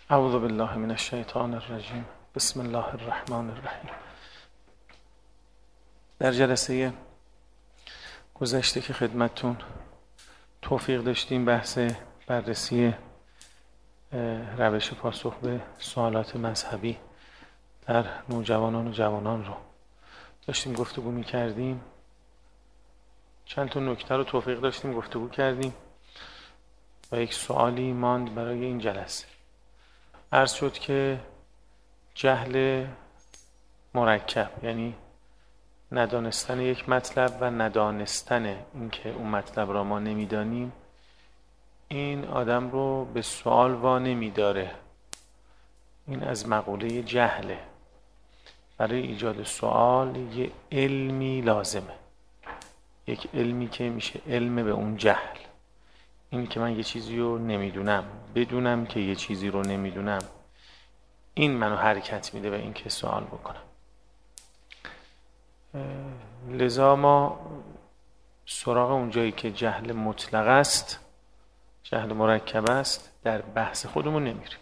اعوذ بالله من الشیطان الرجیم. بسم الله الرحمن الرحیم. در جلسه گذشته که خدمتتون توفیق داشتیم بحث بررسی روش پاسخ به سوالات مذهبی در نوجوانان و جوانان رو داشتیم گفتگو می‌کردیم. چند تا نکته رو توفیق داشتیم گفتگو کردیم و یک سوالی ماند برای این جلسه. عرض شد که جهل مرکب، یعنی ندانستن یک مطلب و ندانستن اینکه اون مطلب را ما نمیدانیم، این آدم رو به سوال وا نمیداره. این از مقوله جهله. برای ایجاد سوال یه علمی لازمه، یک علمی که میشه علم به اون جهل. این که من یه چیزی رو نمیدونم، بدونم که یه چیزی رو نمیدونم، این منو حرکت میده به این که سوال بکنم. لذا ما سراغ اونجایی که جهل مطلق است، جهل مرکب است، در بحث خودمون نمیریم.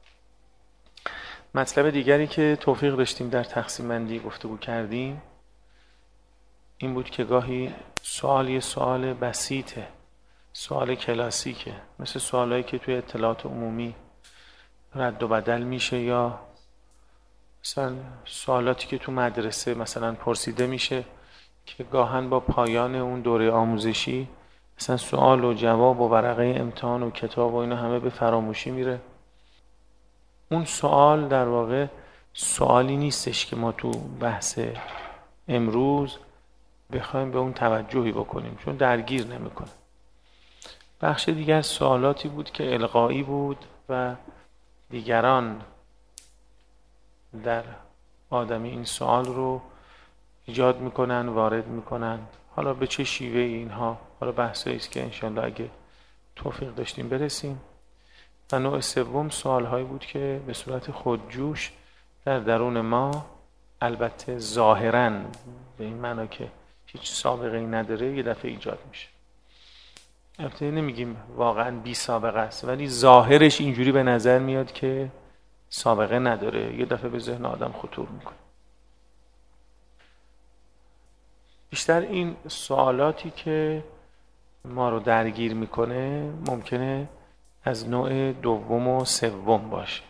مطلب دیگری که توفیق داشتیم در تقسیم بندی گفتگو کردیم این بود که گاهی سوال یه سوال بسیطه، سوال کلاسیکه، مثل سوالایی که توی اطلاعات عمومی رد و بدل میشه، یا مثلا سوالاتی که تو مدرسه مثلا پرسیده میشه که گاهن با پایان اون دوره آموزشی مثلا سوال و جواب و ورقه امتحان و کتاب و اینا همه به فراموشی میره. اون سوال در واقع سوالی نیستش که ما تو بحث امروز بخوایم به اون توجهی بکنیم، چون درگیر نمیکنه. بخش دیگر سوالاتی بود که القایی بود و دیگران در آدم این سوال رو ایجاد میکنن، وارد میکنن. حالا به چه شیوه اینها، حالا بحثی است که انشالله اگه توفیق داشتیم برسیم. و نوع سوم سوالهایی بود که به صورت خودجوش در درون ما، البته ظاهراً به این معنا که هیچ سابقه ای نداره، یه دفعه ایجاد میشه. البته نمیگیم واقعاً بی سابقه است، ولی ظاهرش اینجوری به نظر میاد که سابقه نداره، یه دفعه به ذهن آدم خطور میکنه. بیشتر این سوالاتی که ما رو درگیر میکنه ممکنه از نوع دوم و سوم باشه.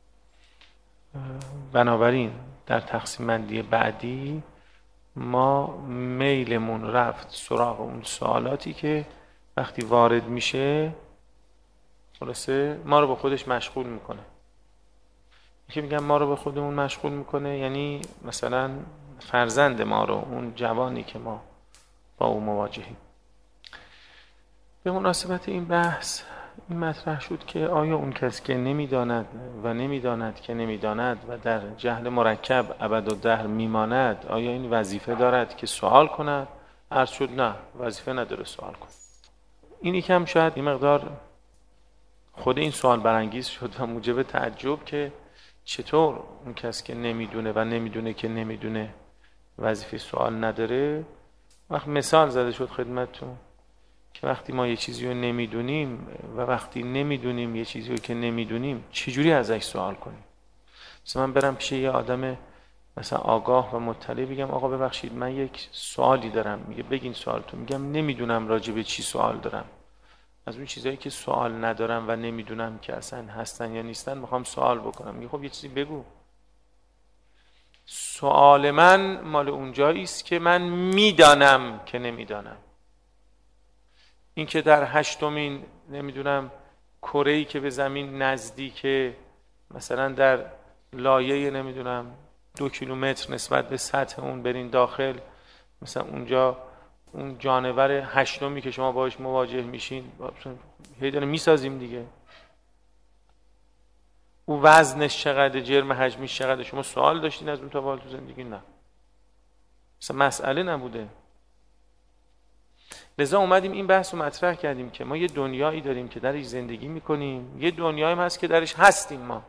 بنابراین در تقسیم بندی بعدی ما میلمون رفت سراغ اون سوالاتی که وقتی وارد میشه خلاصه ما رو به خودش مشغول میکنه. که میگم ما رو به خودمون مشغول میکنه یعنی مثلا فرزند ما رو، اون جوانی که ما با او مواجهیم. به مناسبت این بحث این مطرح شد که آیا اون کس که نمیداند و نمیداند که نمیداند و در جهل مرکب ابدالدهر میماند، آیا این وظیفه دارد که سوال کند؟ عرض شد نه، وظیفه نداره سوال کند. این یکم شاید این مقدار خود این سوال برانگیز شد و موجب تعجب که چطور اون کس که نمیدونه و نمیدونه که نمیدونه وظیفه سوال نداره. وقت مثال زده شد خدمتتون که وقتی ما یه چیزی رو نمیدونیم و وقتی نمیدونیم یه چیزی رو که نمیدونیم چجوری ازش سوال کنیم. مثلا من برم پیش یه آدم مثلا آگاه و مطلع بگم آقا ببخشید من یک سوالی دارم، میگه بگین سوالتون. میگم نمیدونم راجع به چی سوال دارم. از اون چیزایی که سوال ندارم و نمیدونم که اصلا هستن یا نیستن میخوام سوال بکنم. میگه خب یه چیزی بگو. سوال من مال اونجایی است که من میدانم که نمیدانم. این که در 8مین نمیدونم کره‌ای که به زمین نزدیکه، مثلا در لایه نمیدونم 2 کیلومتر نسبت به سطح اون برین داخل، مثلا اونجا اون جانور 8می که شما باهاش مواجه میشین هی داره میسازیم دیگه. او وزنش چقدر، جرم حجمیش چقدر، شما سوال داشتین از اون تا حال تو زندگی؟ نه، مثلا مسئله نبوده. لذا اومدیم این بحث رو مطرح کردیم که ما یه دنیایی داریم که درش زندگی میکنیم، یه دنیایی هست که درش هستیم. ما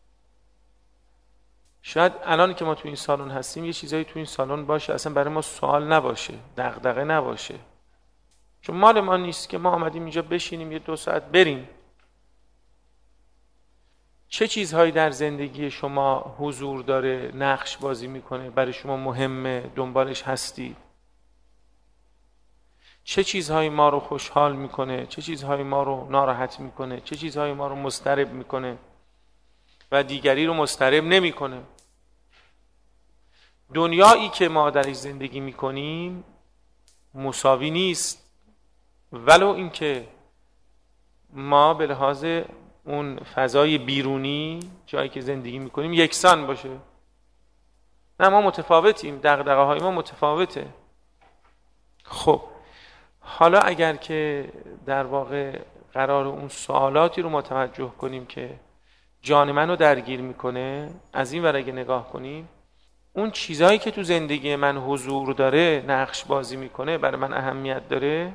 شاید الان که ما تو این سالن هستیم یه چیزایی تو این سالن باشه اصلا برای ما سوال نباشه، دغدغه نباشه، چون مال ما نیست که ما آمدیم اینجا بشینیم یه 2 ساعت بریم. چه چیزهایی در زندگی شما حضور داره، نقش بازی میکنه، برای شما مهمه، دنبالش هستید؟ چه چیزهایی ما رو خوشحال میکنه، چه چیزهایی ما رو ناراحت میکنه، چه چیزهایی ما رو مضطرب میکنه و دیگری رو مضطرب نمیکنه؟ دنیایی که ما درش زندگی میکنیم مساوی نیست، ولو اینکه ما به لحاظ اون فضای بیرونی جایی که زندگی میکنیم یکسان باشه. نه، ما متفاوتیم، دغدغه‌های ما متفاوته. خب حالا اگر که در واقع قرار اون سوالاتی رو ما توجه کنیم که جان منو درگیر میکنه، از این ور اگه نگاه کنیم، اون چیزایی که تو زندگی من حضور داره، نقش بازی میکنه، برای من اهمیت داره،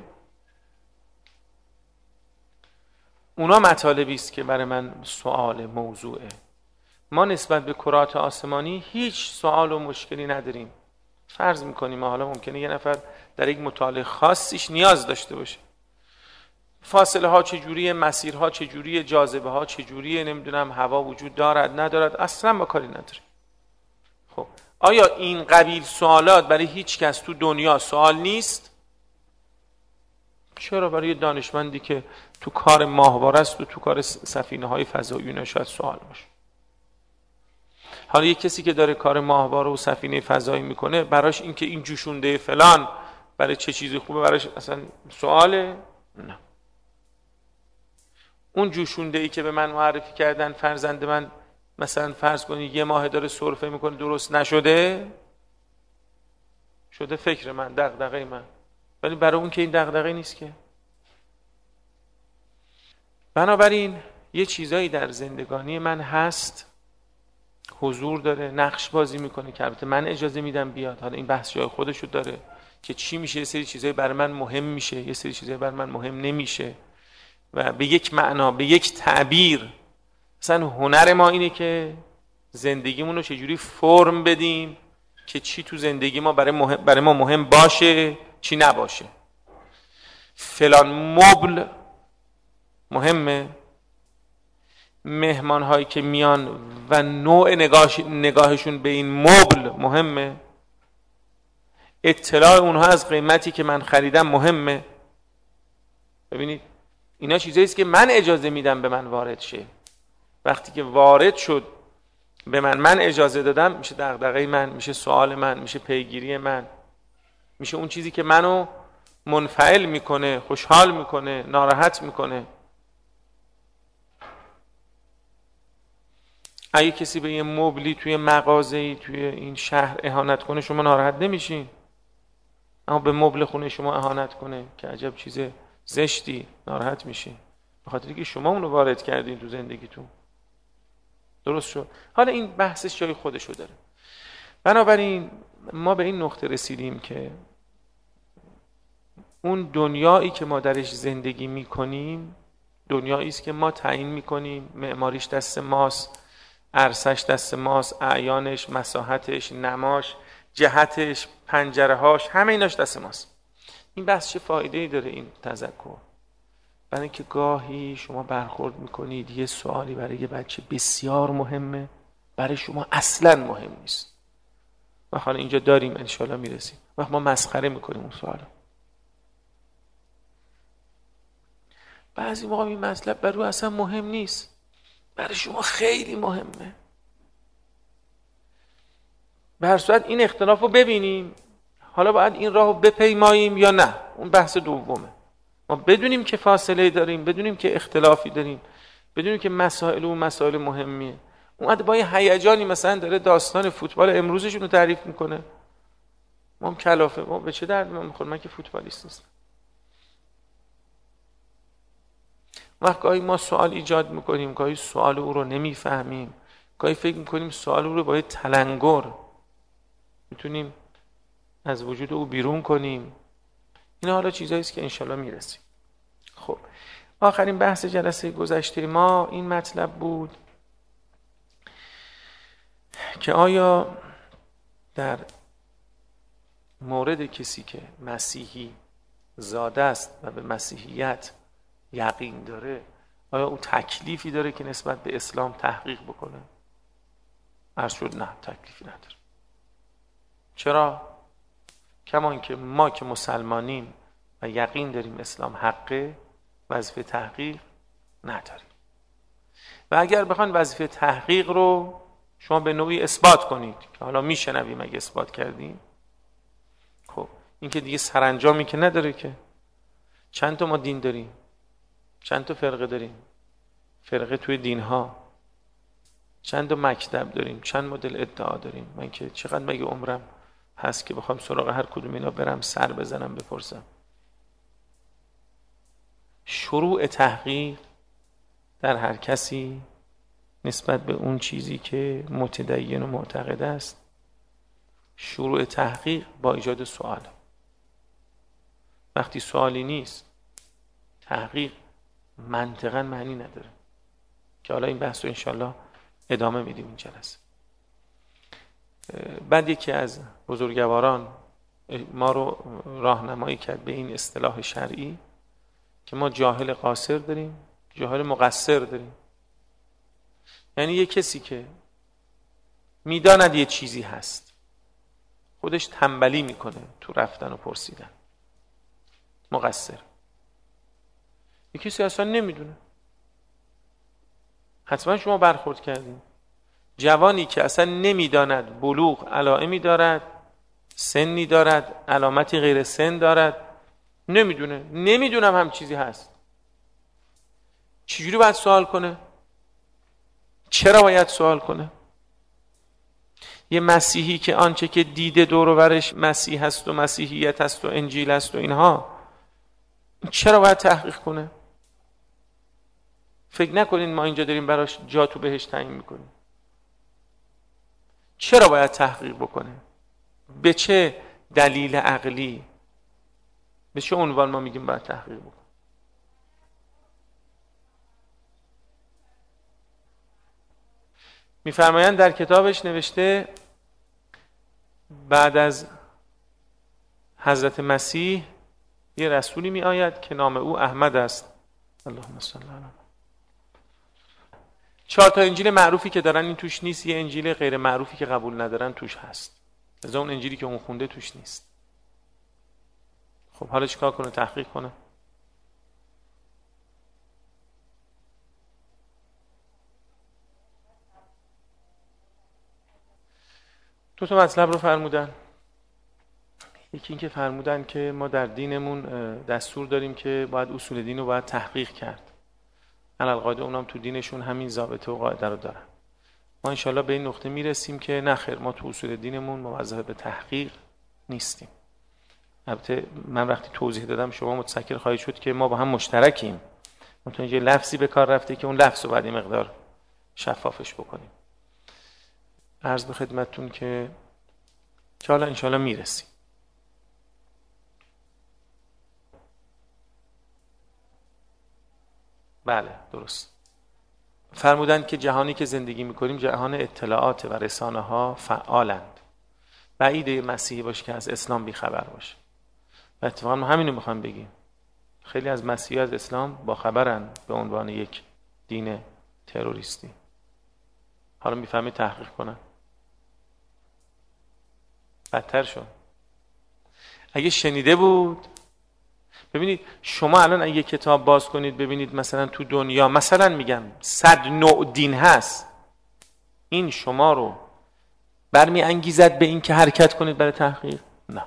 اونا مطالبی است که برای من سوال موضوعه. ما نسبت به کرات آسمانی هیچ سوال و مشکلی نداریم. فرض میکنیم حالا ممکنه یه نفر در یک مطالعه خاصیش نیاز داشته باشه، فاصله ها چجوریه، مسیرها چجوریه، جاذبه ها چجوریه، نمیدونم هوا وجود دارد ندارد، اصلا با کاری نداره. خب آیا این قبیل سوالات برای هیچ کس تو دنیا سوال نیست؟ چرا برای دانشمندی که تو کار ماهواره است و تو کار سفینه های فضایی شاید سوال باشه؟ حالا یک کسی که داره کار ماهواره و سفینه فضایی میکنه، براش این که این جوشونده فلان برای چه چیزی خوبه، براش اصلا سواله؟ نه. اون جوشونده ای که به من معرفی کردن فرزند من مثلا فرض کنید 1 ماه داره سرفه میکنه درست نشده، شده فکر من، دغدغه من، ولی برای اون که این دغدغه نیست که. بنابراین یه چیزایی در زندگانی من هست، حضور داره، نقش بازی میکنه که البته من اجازه میدم بیاد. حالا این بحث جای خودشو داره که چی میشه، یه سری چیزایی برای من مهم میشه، یه سری چیزایی برای من مهم نمیشه و به یک معنا، به یک تعبیر، مثلا هنر ما اینه که زندگیمون رو چجوری فرم بدیم که چی تو زندگی ما برای ما مهم باشه، چی نباشه. فلان مبل مهمه، مهمان هایی که میان و نوع نگاهشون به این مبل مهمه، اطلاع اونها از قیمتی که من خریدم مهمه. ببینید اینا چیزایی است که من اجازه میدم به من وارد شه. وقتی که وارد شد به من اجازه دادم، میشه دغدغه من، میشه سوال من، میشه پیگیری من، میشه اون چیزی که منو منفعل میکنه، خوشحال میکنه، ناراحت میکنه. اگه کسی به یه مبلی توی مغازه‌ای توی این شهر اهانت کنه شما ناراحت نمیشین، اما به مبل خونه شما اهانت کنه که عجب چیز زشتی، ناراحت میشین، به خاطر اینکه شما اونو وارد کردین تو زندگیتون. درست شد؟ حالا این بحثش جای خودشو داره. بنابراین ما به این نقطه رسیدیم که اون دنیایی که ما درش زندگی میکنیم دنیایی است که ما تعیین میکنیم، معماریش دست ماست، عرصش دست ماست، اعیانش، مساحتش، نماش، جهتش، پنجرهاش، همه ایناش دست ماست. این بحث چه فایده‌ای داره این تذکر؟ برای اینکه گاهی شما برخورد میکنید یه سوالی برای یه بچه بسیار مهمه، برای شما اصلا مهم نیست و حالا اینجا داریم انشالله میرسیم و ما مسخره میکنیم اون سوالو. بعضی موقع این مطلب برای اصلا مهم نیست، برای شما خیلی مهمه. به هر صورت این اختلاف رو ببینیم، حالا باید این راه رو بپیماییم یا نه، اون بحث دومه. ما بدونیم که فاصله داریم، بدونیم که اختلافی داریم، بدونیم که مسائل و مسائل مهمیه. اون با یه هیجانی مثلا داره داستان فوتبال امروزشون رو تعریف میکنه، ما هم کلافه، ما به چه درد من میخوره، من که فوتبالیست نیستم. وقت گاهی ما سوال ایجاد میکنیم، گاهی سوال او رو نمیفهمیم، گاهی فکر میکنیم سوال او رو با یه تلنگر میتونیم از وجود او بیرون کنیم. این حالا چیزایی است که انشالله میرسیم. خب آخرین بحث جلسه گذشته ما این مطلب بود که آیا در مورد کسی که مسیحی زاده است و به مسیحیت یقین داره، آیا او تکلیفی داره که نسبت به اسلام تحقیق بکنه؟ عرض شد نه، تکلیفی نداره. چرا؟ کمان که ما که مسلمانیم و یقین داریم اسلام حقه، وظیفه تحقیق نداریم. و اگر بخواین وظیفه تحقیق رو شما به نوعی اثبات کنید که حالا میشنویم اگه اثبات کردیم، خب این که دیگه سرانجامی که نداره که. چند تا ما دین داریم؟ چند تا فرقه داریم؟ فرقه توی دین ها. چند تا مکتب داریم؟ چند مدل ادعا داریم؟ من که چقدر مگه عمرم هست که بخوام سراغ هر کدوم اینا برم سر بزنم بپرسم. شروع تحقیق در هر کسی نسبت به اون چیزی که متدین و معتقد است، شروع تحقیق با ایجاد سوال. وقتی سوالی نیست، تحقیق منطقاً معنی نداره، که حالا این بحث رو انشالله ادامه میدیم این جلسه. بعد یکی از بزرگواران ما رو راهنمایی کرد به این اصطلاح شرعی که ما جاهل قاصر داریم، جاهل مقصر داریم. یعنی یه کسی که میداند یه چیزی هست، خودش تنبلی میکنه تو رفتن و پرسیدن، مقصر. یه کسی اصلا نمیدونه. حتما شما برخورد کردیم، جوانی که اصلا نمیداند بلوغ علائمی دارد، سنی دارد، علامتی غیر سن دارد، نمیدونم هم چیزی هست. چجوری باید سوال کنه؟ چرا باید سوال کنه؟ یه مسیحی که آنچه که دیده دور و برش مسیح هست و مسیحیت هست و انجیل هست و اینها، چرا باید تحقیق کنه؟ فکر نکنین ما اینجا داریم براش جا تو بهش تعیین میکنیم. چرا باید تحقیق بکنه؟ به چه دلیل عقلی، به چه عنوان ما میگیم باید تحقیق بکنه؟ میفرمایند در کتابش نوشته بعد از حضرت مسیح یه رسولی می آید که نام او احمد است. اللهم صل علی محمد. 4 تا انجیل معروفی که دارن این توش نیست، یه انجیل غیر معروفی که قبول ندارن توش هست. از اون انجیلی که اون خونده توش نیست. خب حالا چیکار کنه؟ تحقیق کنه؟ دو تا مطلب رو فرمودن. یکی این که فرمودن که ما در دینمون دستور داریم که باید اصول دین رو باید تحقیق کرد. علالقاعده اونام تو دینشون همین ضابطه و قاعده رو دارن. ما انشالله به این نقطه میرسیم که نه خیر، ما تو اصول دینمون موظف به تحقیق نیستیم. البته من وقتی توضیح دادم شما متذکر خواهید شد که ما با هم مشترکیم. مثلا یه لفظی به کار رفته که اون لفظ رو بعد این مقدار شفافش بکنیم. عرض به خدمتتون که حالا انشالله میرسیم. بله درست. فرمودند که جهانی که زندگی میکنیم جهان اطلاعات و رسانه ها فعالند. بعیده مسیحی باشه که از اسلام بیخبر باشه. و اتفاقا ما همینو میخوایم بگیم. خیلی از مسیحی از اسلام با خبرن به عنوان یک دین تروریستی. حالا میفهمید تحقیق کنن. بدتر شد. اگه شنیده بود، ببینید شما الان اگه کتاب باز کنید ببینید مثلا تو دنیا مثلا میگم 100 نوع دین هست، این شما رو برمی انگیزد به این که حرکت کنید برای تحقیق؟ نه.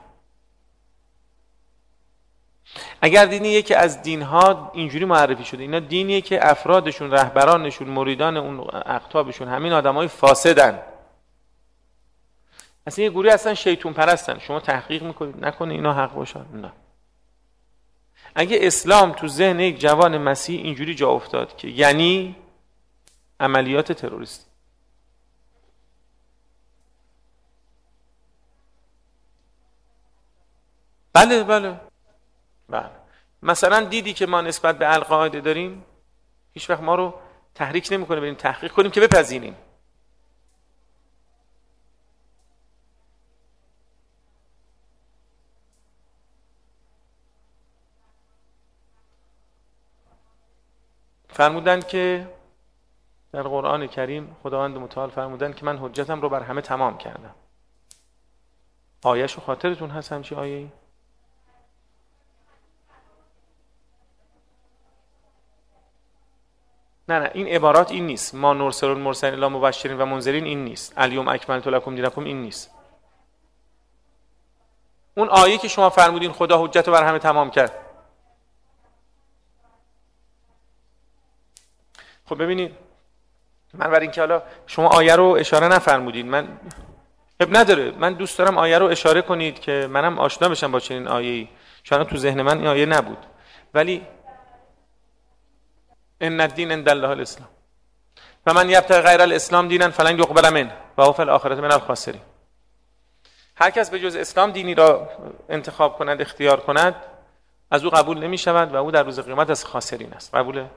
اگر دینی یکی از دینها اینجوری معرفی شده اینا دینیه که افرادشون، رهبرانشون، مریدان اون اقطابشون همین آدمای فاسدن، اصلا یه گروه اصلا شیطون پرستن، شما تحقیق میکنید نکنه اینا حق باشن؟ نه. اگه اسلام تو ذهن یک جوان مسیح اینجوری جا افتاد که یعنی عملیات تروریستی، بله مثلا دیدی که ما نسبت به القاعده داریم، هیچ وقت ما رو تحریک نمیکنه بریم تحقیق کنیم که بپذیریم. فرمودند که در قرآن کریم خداوند متعال فرمودند که من حجتم رو بر همه تمام کردم. آیه‌شو خاطرتون هست همچی آیه‌ای؟ نه این عبارات این نیست. ما نرسل المرسلین الا مبشرین و منذرین این نیست. الیوم اکملت لکم دینکم این نیست. اون آیه که شما فرمودین خدا حجت رو بر همه تمام کرد. خب ببینید، من برای اینکه حالا شما آیه رو اشاره نفرمودین، من اب نداره، من دوست دارم آیه رو اشاره کنید که منم آشنا بشم با چنین آیه‌ای. چون تو ذهن من این آیه نبود. ولی ان الدین عند الله الاسلام و من یبتغی غیر الاسلام دینا فلن یقبل منه و هو فی الاخره من الخاسرین. هر کس به جز اسلام دینی را انتخاب کند، اختیار کند، از او قبول نمی شود و او در روز قیامت از خاسرین است. قبوله؟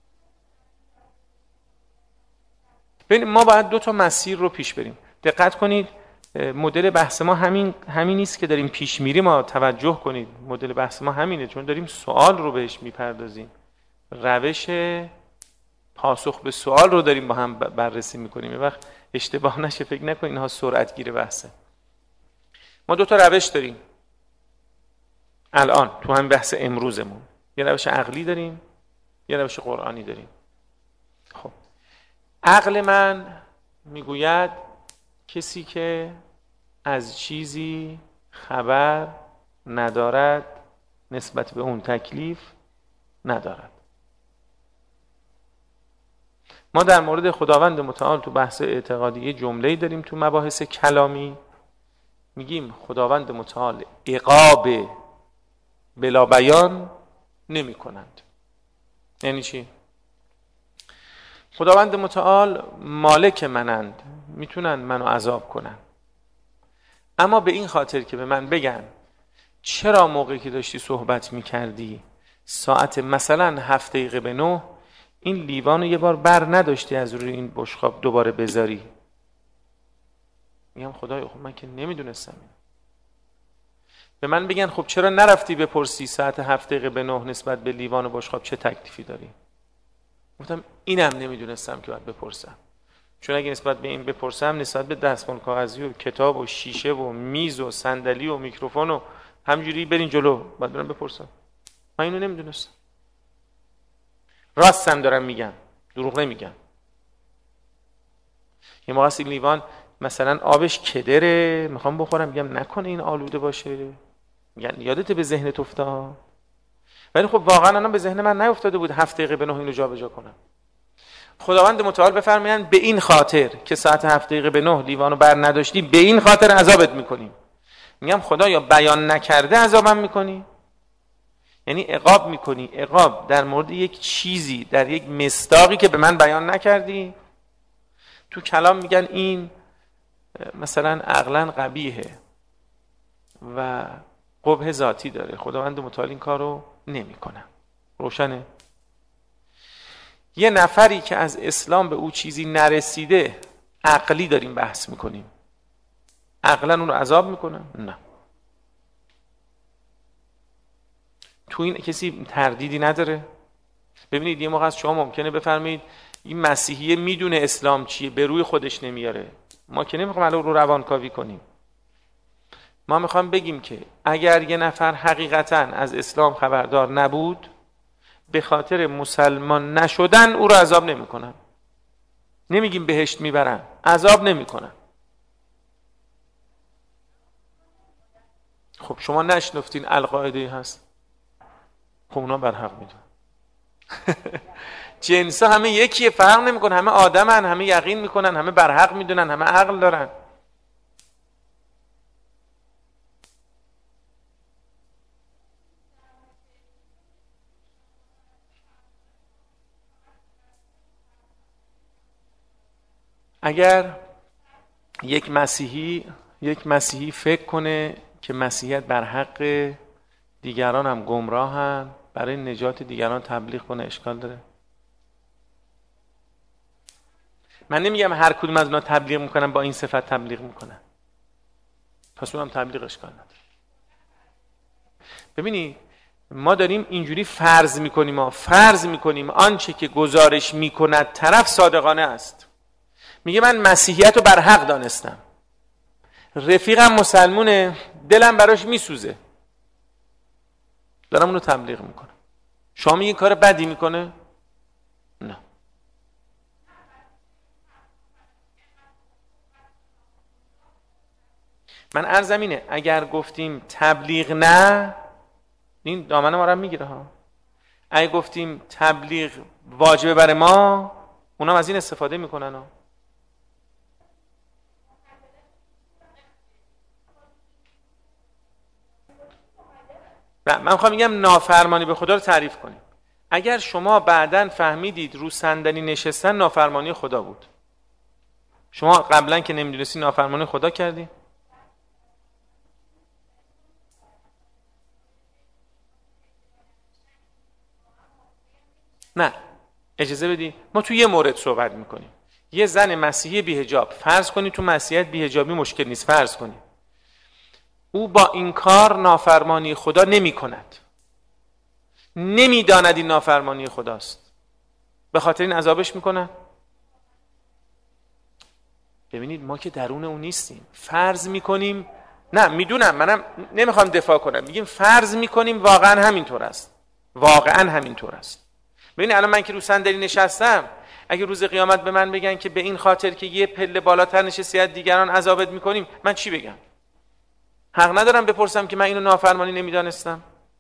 ببین ما باید دو تا مسیر رو پیش بریم. دقت کنید، مدل بحث ما همین نیست که داریم پیش میریم. ما توجه کنید، مدل بحث ما همینه، چون داریم سوال رو بهش میپردازیم. روش پاسخ به سوال رو داریم با هم بررسی میکنیم. یه وقت اشتباه نشه فکر نکنید اینها سرعت گیر بحثه. ما دو تا روش داریم الان تو همین بحث امروزمون. یه روش عقلی داریم، یه روش قرآنی داریم. خب عقل من میگوید کسی که از چیزی خبر ندارد نسبت به اون تکلیف ندارد. ما در مورد خداوند متعال تو بحث اعتقادی جمله‌ای داریم تو مباحث کلامی، میگیم خداوند متعال عقاب بلا بیان نمی کنند. یعنی چی؟ خداوند متعال مالک منند، میتونن منو عذاب کنن، اما به این خاطر که به من بگن چرا موقعی که داشتی صحبت میکردی ساعت مثلا 7:09 این لیوانو یه بار بر نداشتی از روی این بشقاب دوباره بذاری، میگم خدایا خب من که نمیدونستم. به من بگن خب چرا نرفتی بپرسی ساعت 7:09 نسبت به لیوان و بشقاب چه تکلیفی داری؟ گفتم اینم نمیدونستم که باید بپرسم، چون اگه نسبت به این بپرسم نسبت به دستمال کاغذی و کتاب و شیشه و میز و صندلی و میکروفون و همجوری برین جلو باید برم بپرسم. من اینو نمیدونستم. راستم دارم میگم، دروغ نمیگم. یه موقع این لیوان مثلا آبش کدره، میخوام بخورم، میگم نکنه این آلوده باشه، میگن یادت به ذهنت افتاد؟ ولی خب واقعا الان به ذهن من نیفتاده بود 7:09 اینو جابجا کنم. خداوند متعال بفرمایند به این خاطر که ساعت 7:09 لیوانو بر نداشتی به این خاطر عذابت میکنیم. میگم خدایا بیان نکرده عذابم میکنی؟ یعنی عقاب میکنی، عقاب در مورد یک چیزی، در یک مصداقی که به من بیان نکردی. تو کلام میگن این مثلا عقلا قبیحه و قبح ذاتی داره، خداوند متعال این کارو نمیکنه. روشنه؟ یه نفری که از اسلام به او چیزی نرسیده عقلی داریم بحث میکنیم، عقلا اون رو عذاب میکنه؟ نه. تو این کسی تردیدی نداره. ببینید یه موقع از شما ممکنه بفرمایید این مسیحیه میدونه اسلام چیه، به روی خودش نمیاره. ما که نمیخوام الان رو روانکاوی کنیم. ما میخوام بگیم که اگر یه نفر حقیقتا از اسلام خبردار نبود، به خاطر مسلمان نشدن او رو عذاب نمیکنن. نمیگیم بهشت میبرن، عذاب نمیکنن. خب شما نشنفتین القاعده هست؟ خب اونا بر حق میدون. جنسا همه یکیه، فرق نمیکنه، همه آدمن، همه یقین میکنن، همه بر حق میدونن، همه عقل دارن. اگر یک مسیحی فکر کنه که مسیحیت بر حق دیگران هم گمراهن، برای نجات دیگران تبلیغ کنه، اشکال داره؟ من نمیگم هر کدوم از اونا تبلیغ میکنن با این صفت تبلیغ میکنن، پس اونم تبلیغ اشکال نداره. ببینید ما داریم اینجوری فرض میکنیم آنچه که گزارش میکند طرف صادقانه است. میگه من مسیحیت رو بر حق دانستم، رفیقم مسلمونه، دلم براش میسوزه، دارم اونو تبلیغ میکنم. شما میگین کار بدی میکنه؟ نه. من عرضم اینه اگر گفتیم تبلیغ نه، این دامن ما رو میگیره ها. اگه گفتیم تبلیغ واجبه برای ما، اونا از این استفاده میکنن ها. من میخوام میگم نافرمانی به خدا رو تعریف کنیم. اگر شما بعداً فهمیدید رو صندلی نشستن نافرمانی خدا بود، شما قبلا که نمیدونستی نافرمانی خدا کردی؟ نه، اجازه بدی ما تو یه مورد صحبت میکنیم. یه زن مسیحی بی‌حجاب، فرض کنی تو مسیحیت بی‌حجابی مشکل نیست، فرض کنی او با این کار نافرمانی خدا نمی کند، نمیداند این نافرمانی خداست، به خاطر این عذابش میکنن. ببینید ما که درون اون نیستیم، فرض میکنیم. نه میدونم، منم نمیخوام دفاع کنم، میگیم فرض میکنیم واقعا همینطور است، واقعا همینطور است. ببینید الان من که رو صندلی نشستم، اگه روز قیامت به من بگن که به این خاطر که یه پله بالاتر نشستی از دیگران عذابت میکنیم، من چی بگم؟ حق ندارم بپرسم که من اینو نافرمانی نمیدانستم؟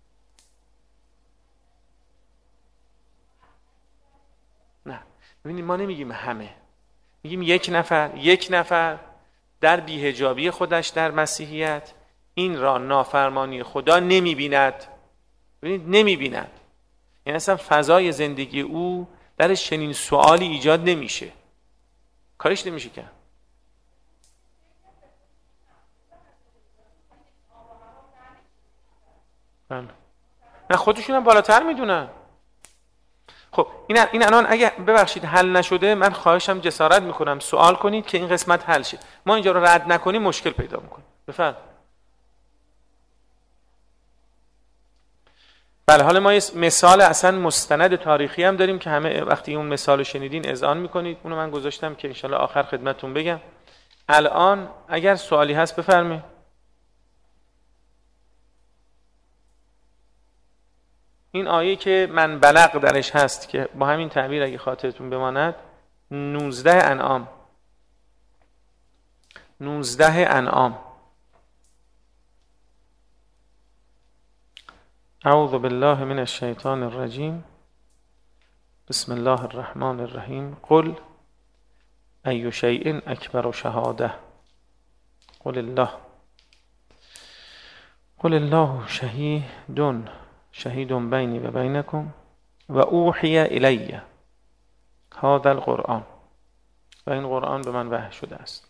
نه. ببینید ما نمیگیم همه، میگیم یک نفر در بی‌حجابی خودش در مسیحیت این را نافرمانی خدا نمیبیند. ببینید نمیبیند، یعنی اصلا فضای زندگی او درش چنین سوالی ایجاد نمیشه، کارش نمیشه کرد. نه خودشون هم بالاتر میدونن. خب این الان اگه ببخشید حل نشده، من خواهشم جسارت میکنم سوال کنید که این قسمت حل شه. ما اینجا رو رد نکنیم مشکل پیدا میکنیم. بفرمایید. بله، حالا ما یه مثال اصلا مستند تاریخی هم داریم که همه وقتی اون مثال رو شنیدین اذعان میکنید. اونو من گذاشتم که انشالله آخر خدمتتون بگم. الان اگر سوالی هست بفرمایید. این آیه که من بلغ درش هست که با همین تعبیر اگه خاطرتون بماند 19 انعام. اعوذ بالله من الشیطان الرجیم. بسم الله الرحمن الرحیم. قل ای شیء اکبر شهاده قل الله شهید بینی و بینکم و اوحی الی هذا القرآن، و این قرآن به من وحی شده است،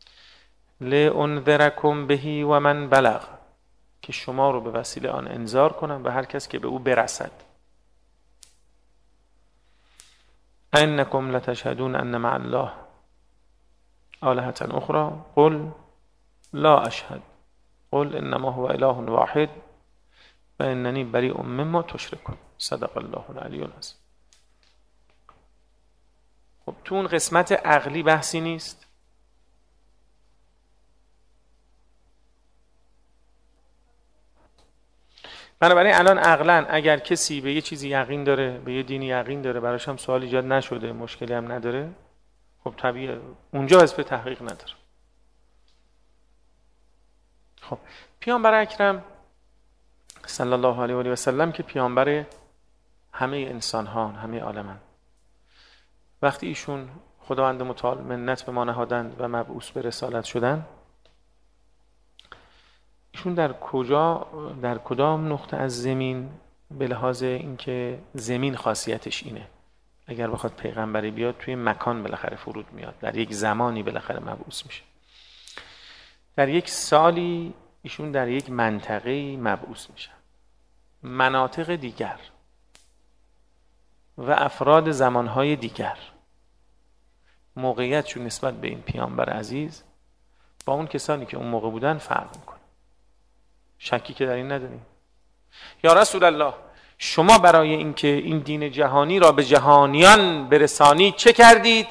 لانذرکم بهی و من بلغ، که شما رو به وسیله آن انذار کنم و هر کس که به او برسد. انکم لتشهدون ان مع الله آلهة اخرى قل لا اشهد قل انما هو اله واحد و اننی بریء مما تشرکون. صدق الله العلی العظیم. خب تو اون قسمت عقلی بحثی نیست. بنابراین الان عقلا اگر کسی به یه چیزی یقین داره، به یه دینی یقین داره، براش هم سوال ایجاد نشده، مشکلی هم نداره، خب طبیعه اونجا واسه تحقیق نداره. خب پیامبر اکرم صلی الله علیه و آله و سلم که پیامبر همه انسان ها، همه عالمن، وقتی ایشون خداوند متعال منت به ما نهادند و مبعوث به رسالت شدن، ایشون در کدام نقطه از زمین، به لحاظ اینکه زمین خاصیتش اینه، اگر بخواد پیغمبری بیاد توی مکان بالاخره فرود میاد، در یک زمانی بالاخره مبعوث میشه. در یک سالی ایشون در یک منطقه‌ای مبعوث میشن. مناطق دیگر و افراد زمانهای دیگر موقعیتشون نسبت به این پیامبر عزیز با اون کسانی که اون موقع بودن فرق میکنه. شکی که در این نداریم. یا رسول الله شما برای اینکه این دین جهانی را به جهانیان برسانید چه کردید؟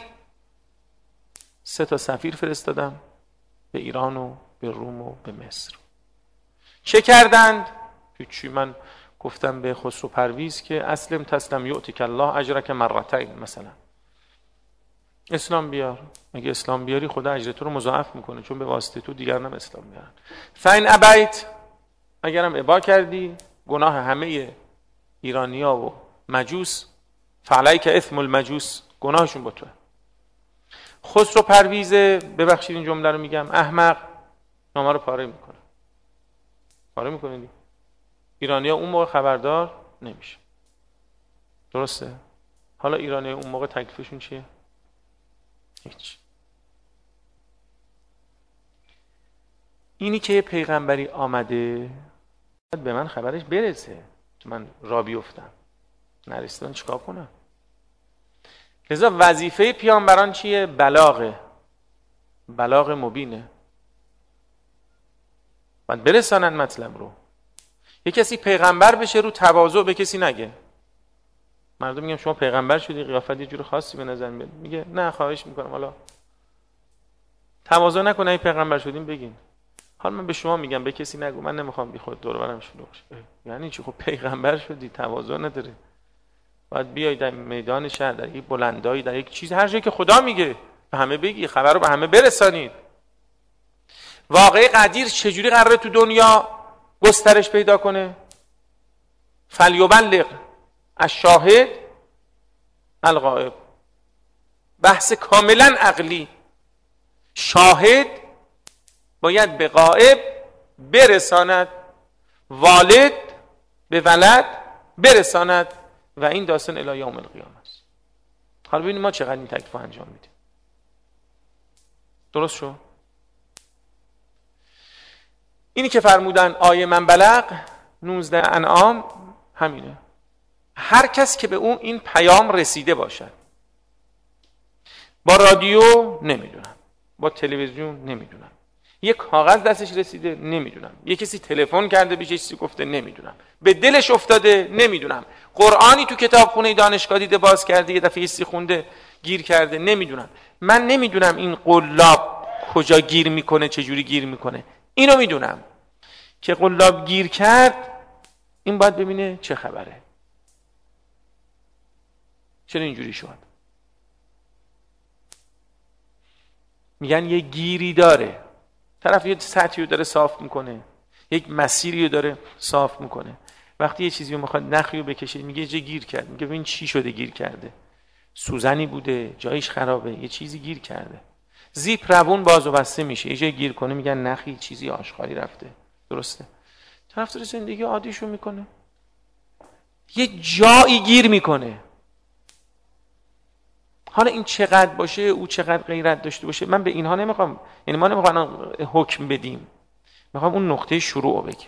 3 سفیر فرستادم به ایران و به روم و به مصر. چه کردند؟ هیچی. من گفتم به خسرو پرویز که اسلم تسلم یؤتیک الله اجرک مرتین، مثلا اسلام بیار، اگه اسلام بیاری خدا اجر تو رو مضاعف میکنه، چون به واسطه تو دیگران هم اسلام بیارن. فین ابیت، اگرم ابا کردی گناه همه ایرانیا و مجوس، فعلیک اثم المجوس، گناهشون با توه. خسرو پرویز، ببخشید این جمله رو میگم، احمق، نامه رو پاره میکنه. پاره میکنه دیگه. ایرانیا اون موقع خبردار نمیشه. درسته؟ حالا ایرانیا اون موقع تکلیفشون چیه؟ هیچ. اینی که پیغمبری آمده به من خبرش برسه، تو من را بیفتم، نرسیدن چیکار کنم؟ لذا وظیفه پیامبران چیه؟ بلاغه، بلاغ مبینه، باید برسانن مطلب رو. یه کسی پیغمبر بشه رو تواضع به کسی نگه. مردم میگن شما پیغمبر شدی، قیافت یه جور خاصی به نظر میاد، میگه نه خواهش میکنم حالا تواضع نکنه، این پیغمبر شدیم بگین. حالا من به شما میگم به کسی نگو، من نمیخوام بی خود دور برم شلوغ شه. یعنی چی؟ خب پیغمبر شدی، تواضع نداره. باید بیای در میدان شهر، در یک بلندایی، در یک چیز، هر جایی که خدا میگه به همه بگی، خبر رو به همه برسانید. واقعه قدیر چجوری قراره تو دنیا گسترش پیدا کنه؟ فلیبلغ الشاهد الغائب. بحث کاملا عقلی. شاهد باید به غائب برساند، والد به ولد برساند، و این داستان الی یوم القیامه است. حالا ببینید ما چقدر این تکلیف انجام میدیم. درست شو؟ اینی که فرمودن آیه من بلغ 19 انعام همینه. هر کس که به اون این پیام رسیده باشد، با رادیو نمیدونم، با تلویزیون نمیدونم، یک کاغذ دستش رسیده نمیدونم، یک کسی تلفن کرده بهش چیزی گفته نمیدونم، به دلش افتاده نمیدونم، قرآنی تو کتابخونه دانشگاه دیده باز کرده یه دفعه حسی خونده گیر کرده نمیدونم. من نمیدونم این قلاب کجا گیر میکنه، چجوری گیر میکنه. اینو میدونم که قلاب گیر کرد، این باید ببینه چه خبره، چرا اینجوری شد. میگن یه گیری داره، طرف یه سطحی رو داره صاف میکنه، یک مسیری رو داره صاف میکنه، وقتی یه چیزی رو میخواد نخی رو بکشه میگه یه جا گیر کرد، میگه ببین چی شده گیر کرده، سوزنی بوده، جایش خرابه، یه چیزی گیر کرده. زیپ روون باز و بسته میشه، یه جای گیر کنه میگن نخی چیزی آشغالی رفته. درسته؟ طرف داره زندگی عادیشو میکنه، یه جایی گیر میکنه. حالا این چقدر باشه، او چقدر غیرت داشته باشه، من به اینها نمیخوام، یعنی ما نمیخوام حکم بدیم، میخوام اون نقطه شروع رو بگیم.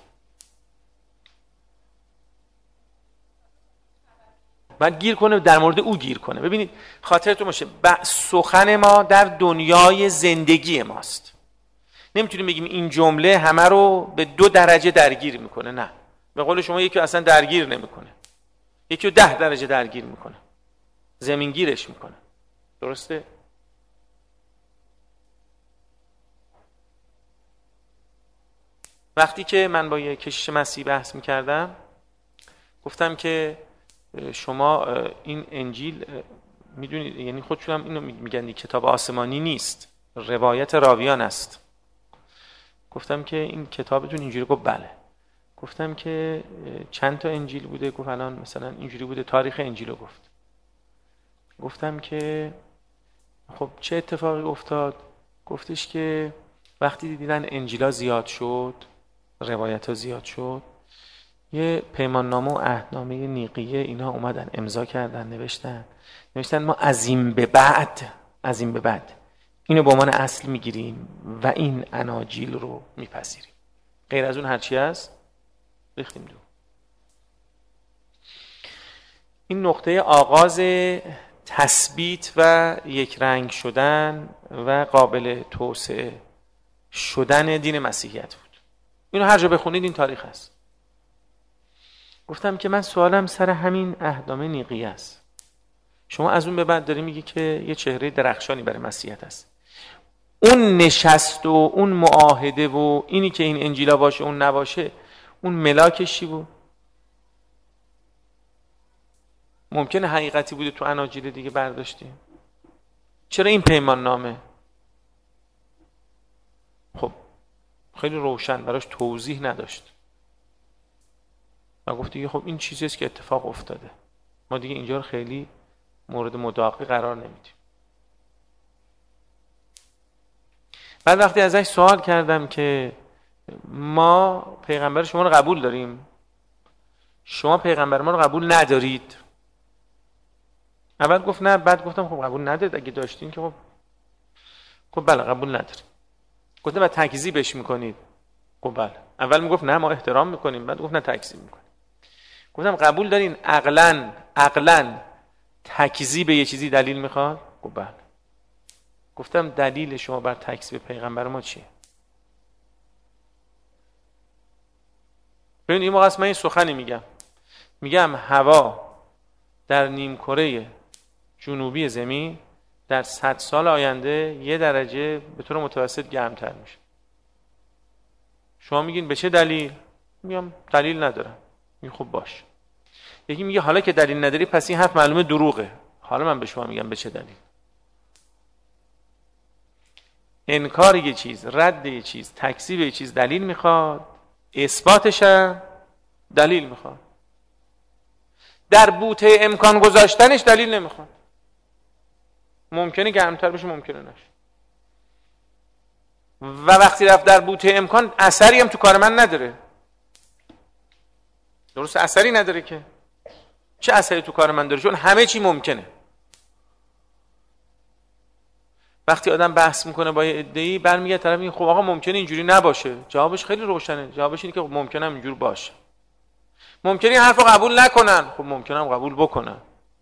بعد گیر کنه، در مورد او گیر کنه. ببینید خاطرتون باشه سخن ما در دنیای زندگی ماست. نمیتونیم بگیم این جمله همه رو به 2 درجه درگیر میکنه. نه، به قول شما یکی اصلا درگیر نمیکنه، یکی رو 10 درجه درگیر میکنه، زمینگیرش میکنه. درسته؟ وقتی که من با یک کشیش مسیحی بحث میکردم گفتم که شما این انجیل میدونید، یعنی خودشون هم اینو میگن کتاب آسمانی نیست، روایت راویان است. گفتم که این کتابتون اینجوری؟ گفت بله. گفتم که چند تا انجیل بوده؟ گفت الان مثلا اینجوری بوده، تاریخ انجیل رو گفت. گفتم که خب چه اتفاقی افتاد؟ گفتش که وقتی دیدن انجیلا زیاد شد، روایت ها زیاد شد، یه پیماننامه و عهدنامه نیقیه اینا اومدن امضا کردن، نوشتن ما از این به بعد اینو به عنوان اصل میگیریم و این اناجیل رو میپذیریم، غیر از اون هرچی هست ریختیم دو. این نقطه آغاز تثبیت و یک رنگ شدن و قابل توسعه شدن دین مسیحیت بود. اینو هر جا بخونید این تاریخ هست. گفتم که من سوالم سر همین اهدامه نیقیه است. شما از اون به بعد داری میگی که یه چهره درخشانی برای مسیحیت است. اون نشست و اون معاهده و اینی که این انجیلا باشه اون نباشه، اون ملاکش چی بود؟ ممکنه حقیقتی بوده تو اناجیل دیگه برداشتیم. چرا این پیمان نامه؟ خب خیلی روشن براش توضیح نداشت و گفت دیگه خب این چیزیه که اتفاق افتاده، ما دیگه اینجا رو خیلی مورد مداقی قرار نمیدیم. بعد وقتی ازش سوال کردم که ما پیغمبر شما رو قبول داریم، شما پیغمبر ما رو قبول ندارید، اول گفت نه، بعد گفتم خب قبول ندارید، اگه داشتین که خب بله قبول نداریم. گفتم بعد تکذیبش میکنید؟ خب بله. اول میگفت نه ما احترام میکنیم، بعد گفت نه تکذیب میکنیم. گفتم قبول دارین عقلاً تکذیب یه چیزی دلیل میخواد؟ خب بله. گفتم دلیل شما بر تکذیب پیغمبر ما چیه؟ ببین این موقع من این سخنی میگم هوا در نیمکره جنوبی زمین در 100 سال آینده 1 درجه به طور متوسط گرمتر میشه. شما میگین به چه دلیل؟ میگم دلیل ندارم. میگه خب باش. یکی میگه حالا که دلیل نداری پس این حرف معلومه دروغه. حالا من به شما میگم به چه دلیل. انکار یه چیز، رد یه چیز، تکذیب یه چیز دلیل میخواد، اثباتش دلیل میخواد. در بوته امکان گذاشتنش دلیل نمیخواد. ممکنه گرمتر بشه، ممکنه نشه. و وقتی رفت در بوته امکان اثری هم تو کار من نداره. درست اثری نداره که. چه اثری تو کار من داره؟ چون همه چی ممکنه. وقتی آدم بحث میکنه با یه عده‌ای برمیگه طرف میگه خب آقا ممکنه اینجوری نباشه. جوابش خیلی روشنه. جوابش اینه که خب ممکنه اینجوری باشه. ممکنه این حرفو قبول نکنن، خب ممکنه هم قبول بکنن.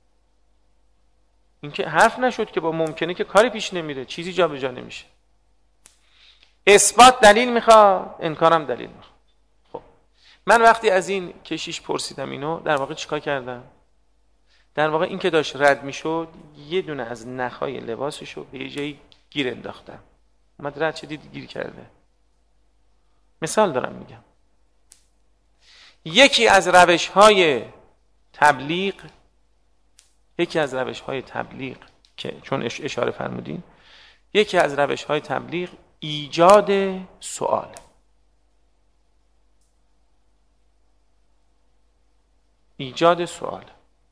این که حرف نشد که با ممکنه که کاری پیش نمیره، چیزی جابجا نمیشه. اثبات دلیل میخواد، انکارم دلیل میخواد. خب من وقتی از این کشیش پرسیدم اینو، در واقع چیکار کردم؟ در واقع این که داشت رد میشد یه دونه از نخای لباسشو به یه جایی گیر انداختم. اومد رد شد، دید گیر کرده. مثال دارم میگم. یکی از روش‌های تبلیغ که چون اشاره فرمودین، یکی از روش‌های تبلیغ ایجاد سؤال. ایجاد سؤال.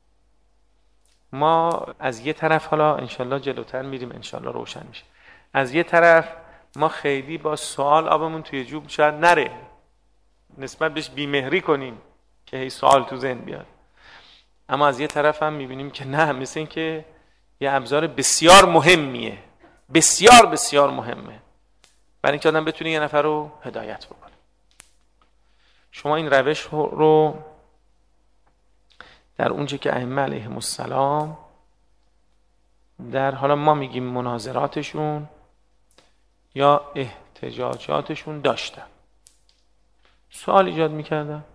ما از یه طرف، حالا انشالله جلوتر میریم انشالله روشن میشه، از یه طرف ما خیلی با سوال آبمون توی جوب شاید نره، نسبت بهش بیمهری کنیم که هی سوال تو ذهن بیاد، اما از یه طرف هم میبینیم که نه، مثل این که یه ابزار بسیار مهمیه، بسیار بسیار مهمه برای اینکه آدم بتونه یه نفر رو هدایت بکنه. شما این روش رو در اونچه که ائمه علیهم السلام در، حالا ما میگیم مناظراتشون یا احتجاجاتشون داشتن، سوال ایجاد میکردن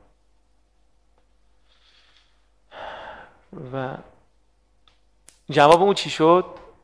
و جواب اون چی شد؟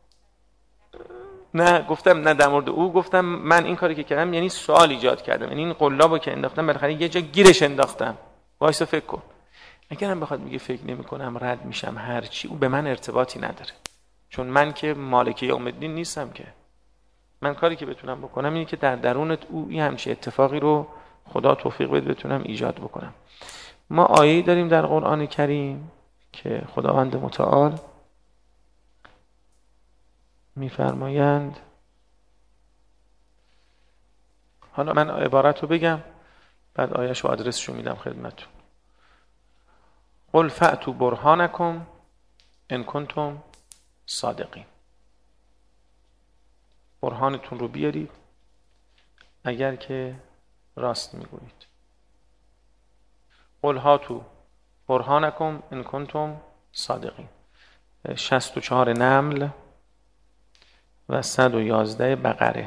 نه گفتم نه در مورد او، گفتم من این کاری که کردم یعنی سوال ایجاد کردم، یعنی این قلابو که انداختم بالاخره یه جا گیرش انداختم. وایسا فکر کن. اگرم بخواد میگه فکر نمی‌کنم رد میشم هرچی، او به من ارتباطی نداره، چون من که مالک یوم الدین نیستم که. من کاری که بتونم بکنم اینه که در درونت او این همچین اتفاقی رو خدا توفیق بده بتونم ایجاد بکنم. ما آیه‌ای داریم در قرآن کریم که خداوند متعال میفرمایند، حالا من عبارت رو بگم بعد آیه‌شو آدرسشو میدم خدمتتون. قل فأتوا برهانکم ان کنتم صادقین. برهانتون رو بیارید اگر که راست میگویید. قل هاتوا برهانکم ان کنتم صادقین. 64 نمل و 111 بقره.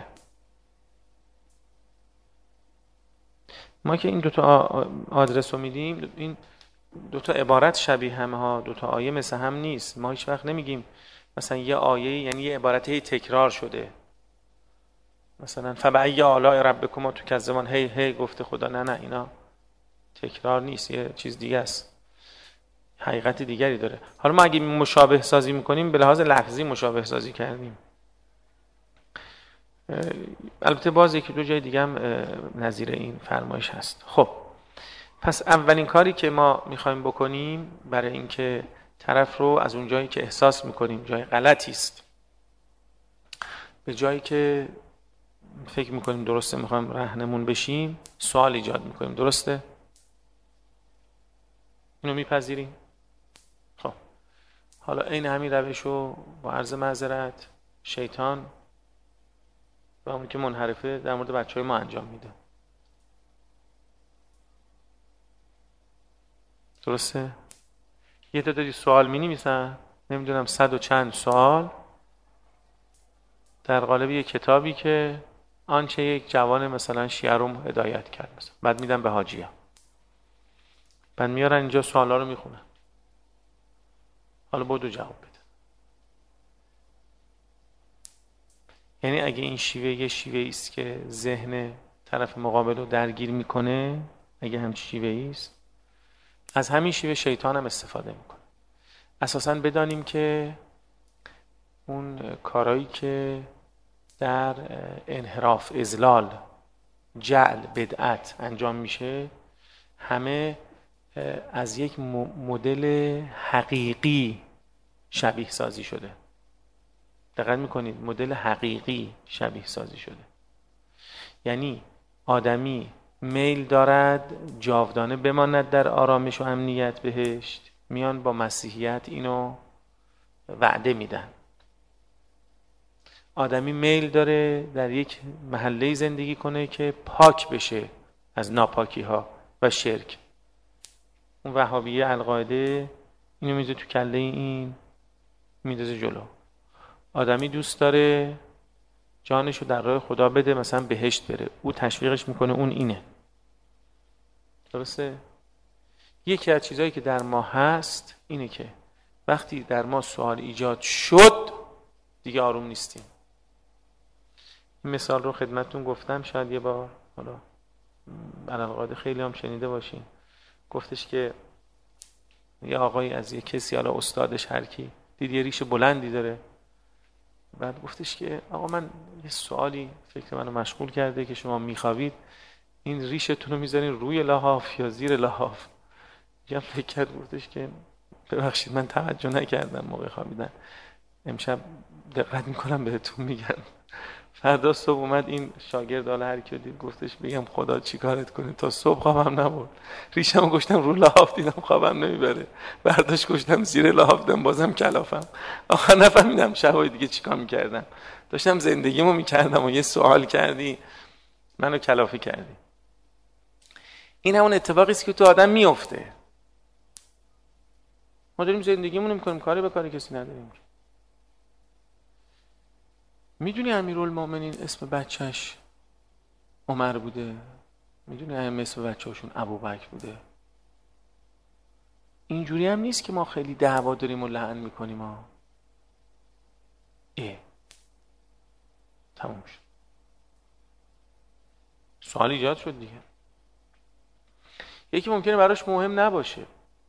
ما که این دوتا آدرس رو میدیم، این دوتا عبارت شبیه هم ها، دوتا آیه مثل هم نیست. ما هیچ وقت نمیگیم مثلا یه آیه یعنی یه عبارت هی تکرار شده، مثلا فبأی آلاء ربکما تکذبان، هی هی گفته خدا. نه نه، اینا تکرار نیست، یه چیز دیگه است، حقیقت دیگری داره. حالا ما اگه مشابه سازی میکنیم به لحاظ لفظی مشابه سازی کردیم. البته باز یکی دو جای دیگه هم نظیر این فرمایش هست. خب پس اولین کاری که ما میخوایم بکنیم برای اینکه طرف رو از اون جایی که احساس میکنیم جای غلطی است به جایی که فکر میکنیم درسته میخوایم راهنمون بشیم، سوال ایجاد میکنیم. درسته؟ اینو میپذیریم؟ خب حالا این همین روش رو با عرض معذرت شیطان و اون که منحرفه در مورد بچهای ما انجام میده. درسته؟ یه تعدادی سوال می نویسن، نمیدونم 100 و چند سوال در قالب یه کتابی که آنچه یک جوان مثلا شیعه رو هدایت کرد مثلا. بعد میدن به حاجی‌ها، بعد میارن اینجا سوالا رو میخونن، حالا بدو جواب بده. یعنی اگه این شیوه یه شیوه است که ذهن طرف مقابل رو درگیر میکنه، اگه همچین شیوه است، از همین شیوه شیطان هم استفاده میکنه. اساساً بدانیم که اون کارایی که در انحراف، اضلال، جعل، بدعت انجام میشه همه از یک مدل حقیقی شبیه سازی شده. دقت میکنید؟ مدل حقیقی شبیه سازی شده. یعنی آدمی میل دارد جاودانه بماند در آرامش و امنیت بهشت، میان با مسیحیت اینو وعده میدن. آدمی میل داره در یک محله زندگی کنه که پاک بشه از ناپاکی ها و شرک. اون وهابیه القاعده اینو میذاره تو کله این، میندازه جلو. آدمی دوست داره جانشو در راه خدا بده، مثلا بهشت بره، او تشویقش میکنه، اون اینه. درسته؟ یکی از چیزایی که در ما هست اینه که وقتی در ما سوال ایجاد شد دیگه آروم نیستیم. این مثال رو خدمتتون گفتم شاید یه بار، حالا علالقاعده خیلی هم شنیده باشین. گفتش که یه آقایی از یه کسی، حالا استادش هر کی، دید یه ریش بلندی داره. بعد گفتش که آقا من یه سوالی فکر منو مشغول کرده که شما میخوابید این ریشتون رو میذارین روی لحاف یا زیر لحاف؟ یا فکر کرد، گفتش که ببخشید من توجه نکردم موقع خوابیدن، امشب دقت میکنم بهتون میگم. فردا صبح اومد این شاگرد، حالا هر کی دید، گفتش بگم خدا چیکارت کنه تا صبح خوابم نبرد، ریشمو گشتم رو لحاف دیدم خوابم نمیبره، برداشت گشتم زیر لحاف دیدم بازم کلافم. آخر نفهمیدم شبای دیگه چیکار میکردم. داشتم زندگیمو میکردم و یه سوال کردی منو کلافه کردی. این همون اتفاقی است که تو آدم میفته. ما داریم زندگیمون میکنیم، کاری به کاری کسی نداریم. میدونی امیرالمومنین اسم بچهش عمر بوده؟ میدونی اسم بچه‌هاشون ابوبکر بوده؟ اینجوری هم نیست که ما خیلی دعوا داریم و لعن میکنیم ها. تموم شد. سوال ایجاد شد دیگه. یکی ممکنه براش مهم نباشه،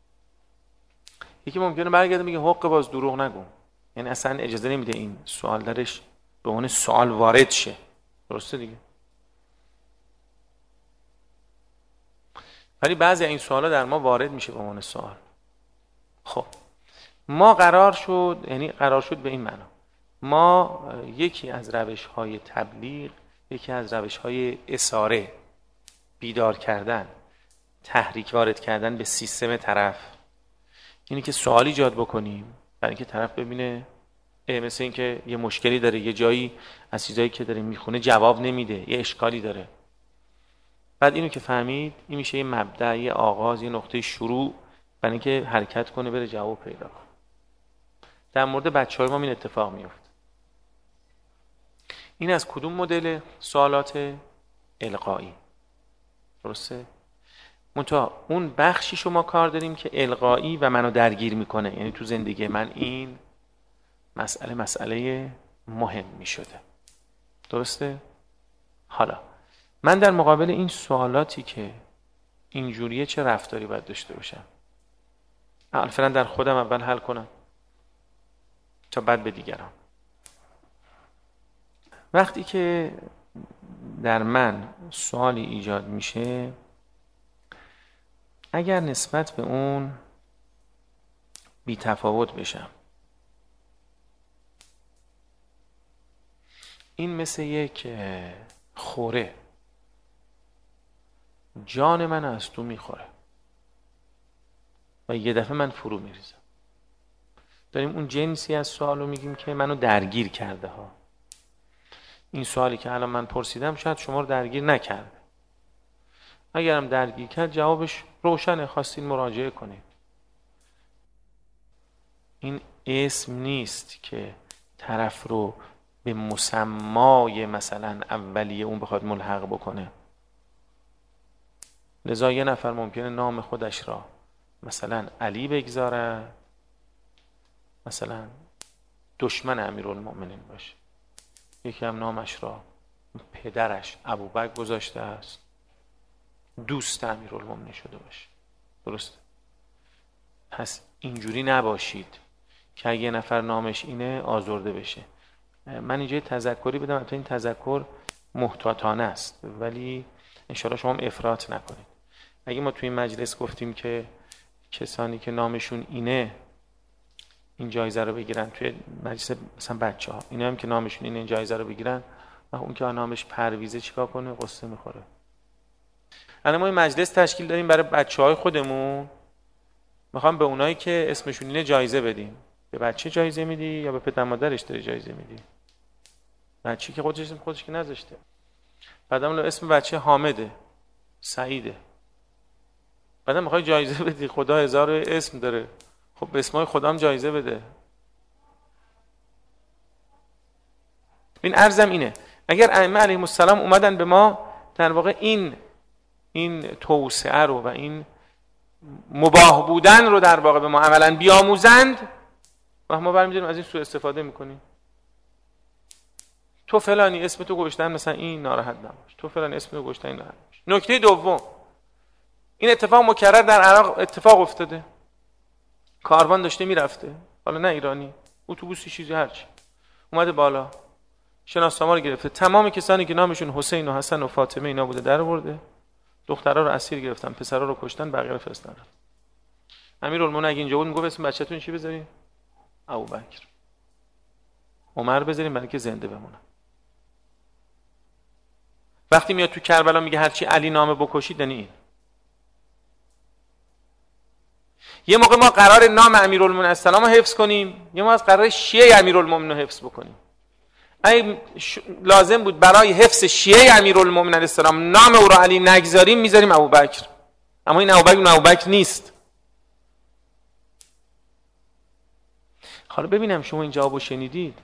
یکی ممکنه برگرده میگه حق باز دروغ نگو، یعنی اصلا اجازه نمیده این سوال درش به عنوان سوال وارد شه. درسته دیگه؟ ولی بعضی این سوالا در ما وارد میشه به عنوان سوال. خب ما قرار شد به این معنا، ما یکی از روش‌های تبلیغ، یکی از روش‌های اساره، بیدار کردن، تحریک وارد کردن به سیستم طرف، اینی که سوال ایجاد بکنیم برای اینکه طرف ببینه مثل این که یه مشکلی داره، یه جایی از چیزایی که داره میخونه جواب نمیده، یه اشکالی داره. بعد اینو که فهمید، این میشه یه مبدأ، یه آغاز، یه نقطه شروع برای اینکه حرکت کنه، بره جواب پیدا کنه. در مورد بچه‌های ما این اتفاق میفته. این از کدوم مدل سوالات؟ القایی. درسته؟ منتها اون بخشی شما کار داریم که القایی و منو درگیر میکنه، یعنی تو زندگی من این مسئله مهم میشده. درسته؟ حالا من در مقابل این سوالاتی که اینجوریه چه رفتاری باید داشته باشم؟ فعلا در خودم اول حل کنم تا بعد به دیگران. وقتی که در من سوالی ایجاد میشه، اگر نسبت به اون بی تفاوت بشم، این مثل یک خوره جان من از تو میخوره و یه دفعه من فرو میریزم. داریم اون جنسی از سوالو میگیم که منو درگیر کرده ها. این سوالی که الان من پرسیدم شاید شما رو درگیر نکرده، اگرم درگیر کرد جوابش روشنه، خواستین مراجعه کنید. این اسم نیست که طرف رو به مسمای مثلا اولیه اون بخواد ملحق بکنه. لذا یه نفر ممکنه نام خودش را مثلا علی بگذاره، مثلا دشمن امیرالمؤمنین باشه. یکی هم نامش را پدرش ابوبکر گذاشته است، دوست امیرالمؤمنین شده باشه. درسته؟ پس اینجوری نباشید که اگه یه نفر نامش اینه آزرده بشه. من اینجا تذکری بدم، البته این تذکر محتاطانه است، ولی انشاءالله شما هم افراط نکنید. اگه ما توی این مجلس گفتیم که کسانی که نامشون اینه این جایزه رو بگیرن، توی مجلس مثلا بچه‌ها اینا هم که نامشون اینه این جایزه رو بگیرن، و اون که نامش پرویزه چیکار کنه؟ قصه میخوره. الان ما این مجلس تشکیل دادیم برای بچه‌های خودمون، میخوام به اونایی که اسمشون اینه جایزه بدیم. به بچه جایزه میدی یا به پدر مادرش داری جایزه میدی؟ بچه‌ای که خودش که نذاشته. بعدم لو اسم بچه حامده، سعیده، بعدم میخوای جایزه بدی، خدا هزار اسم داره، خب به اسمای خدا هم جایزه بده. این عرضم اینه، اگر ائمه علیهم السلام اومدن به ما در واقع این توسعه رو و این مباح بودن رو در واقع به ما عملاً بیاموزند، و ما برمی‌داریم از این سوء استفاده میکنیم. تو فلانی اسم تو گذاشتن مثلا این ناراحت نباش، تو فلانی اسم تو گذاشتن این ناراحت باش. نکته دوم، این اتفاق مکرر در عراق اتفاق افتاده. کاروان داشته میرفته، حالا نه ایرانی، اتوبوسی چیزی هرچی، اومده بالا، شناسنامه رو گرفته، تمام کسانی که نامشون حسین و حسن و فاطمه اینا بوده در آورده، دخترها رو اسیر گرفتن، پسرها رو کشتن، بقیه رو فرستادن. امیرالمومنین اگه اینجا بود میگفت اسم بچه‌تون چی بذارین؟ ابوبکر. عمر بذارین برای که زنده بمونه. وقتی میاد تو کربلا میگه هرچی علی نامه بکشید، یعنی این. یه موقع ما قرار نام امیرالمومنین السلام رو حفظ کنیم، یه موقع از قرار شیعه امیرالمومنین رو حفظ بکنیم. اگه لازم بود برای حفظ شیعه امیرالمومنین علیه السلام نام او را علی نگذاریم، میذاریم ابوبکر. اما این ابوبکر نیست. حالا ببینم شما این جوابو شنیدید،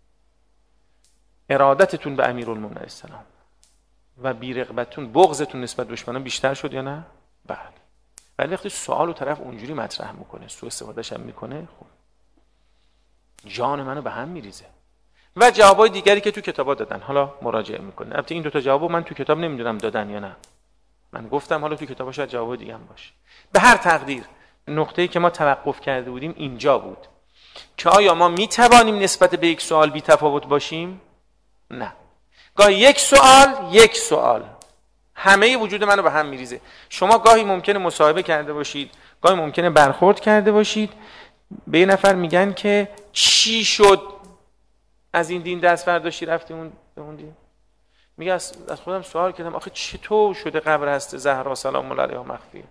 ارادتتون به امیرالمومنین علیه السلام و بی‌رغبتتون، بغضتون نسبت به دشمنان بیشتر شد یا نه؟ بله. ولی وقتی سوالو طرف اونجوری مطرح میکنه، سوء استفادهش هم میکنه، خب جان منو به هم میریزه. و جوابای دیگری که تو کتابا دادن، حالا مراجعه میکنه. البته این دو تا جوابو من تو کتاب نمیدونم دادن یا نه، من گفتم حالا تو کتابا شاید جواب دیگه هم باشه. به هر تقدیر نقطه‌ای که ما توقف کرده بودیم اینجا بود که آیا ما میتوانیم نسبت به یک سوال بی تفاوت باشیم؟ نه. گاهی یک سوال همه وجود منو به هم میریزه. شما گاهی ممکنه مصاحبه کرده باشید، گاهی ممکنه برخورد کرده باشید، به یه نفر میگن که چی شد از این دین دست برداشتی رفتی اون دین؟ میگه از خودم سوال کردم آخه چطور شده قبر هست زهرا سلام الله علیها مخفیه؟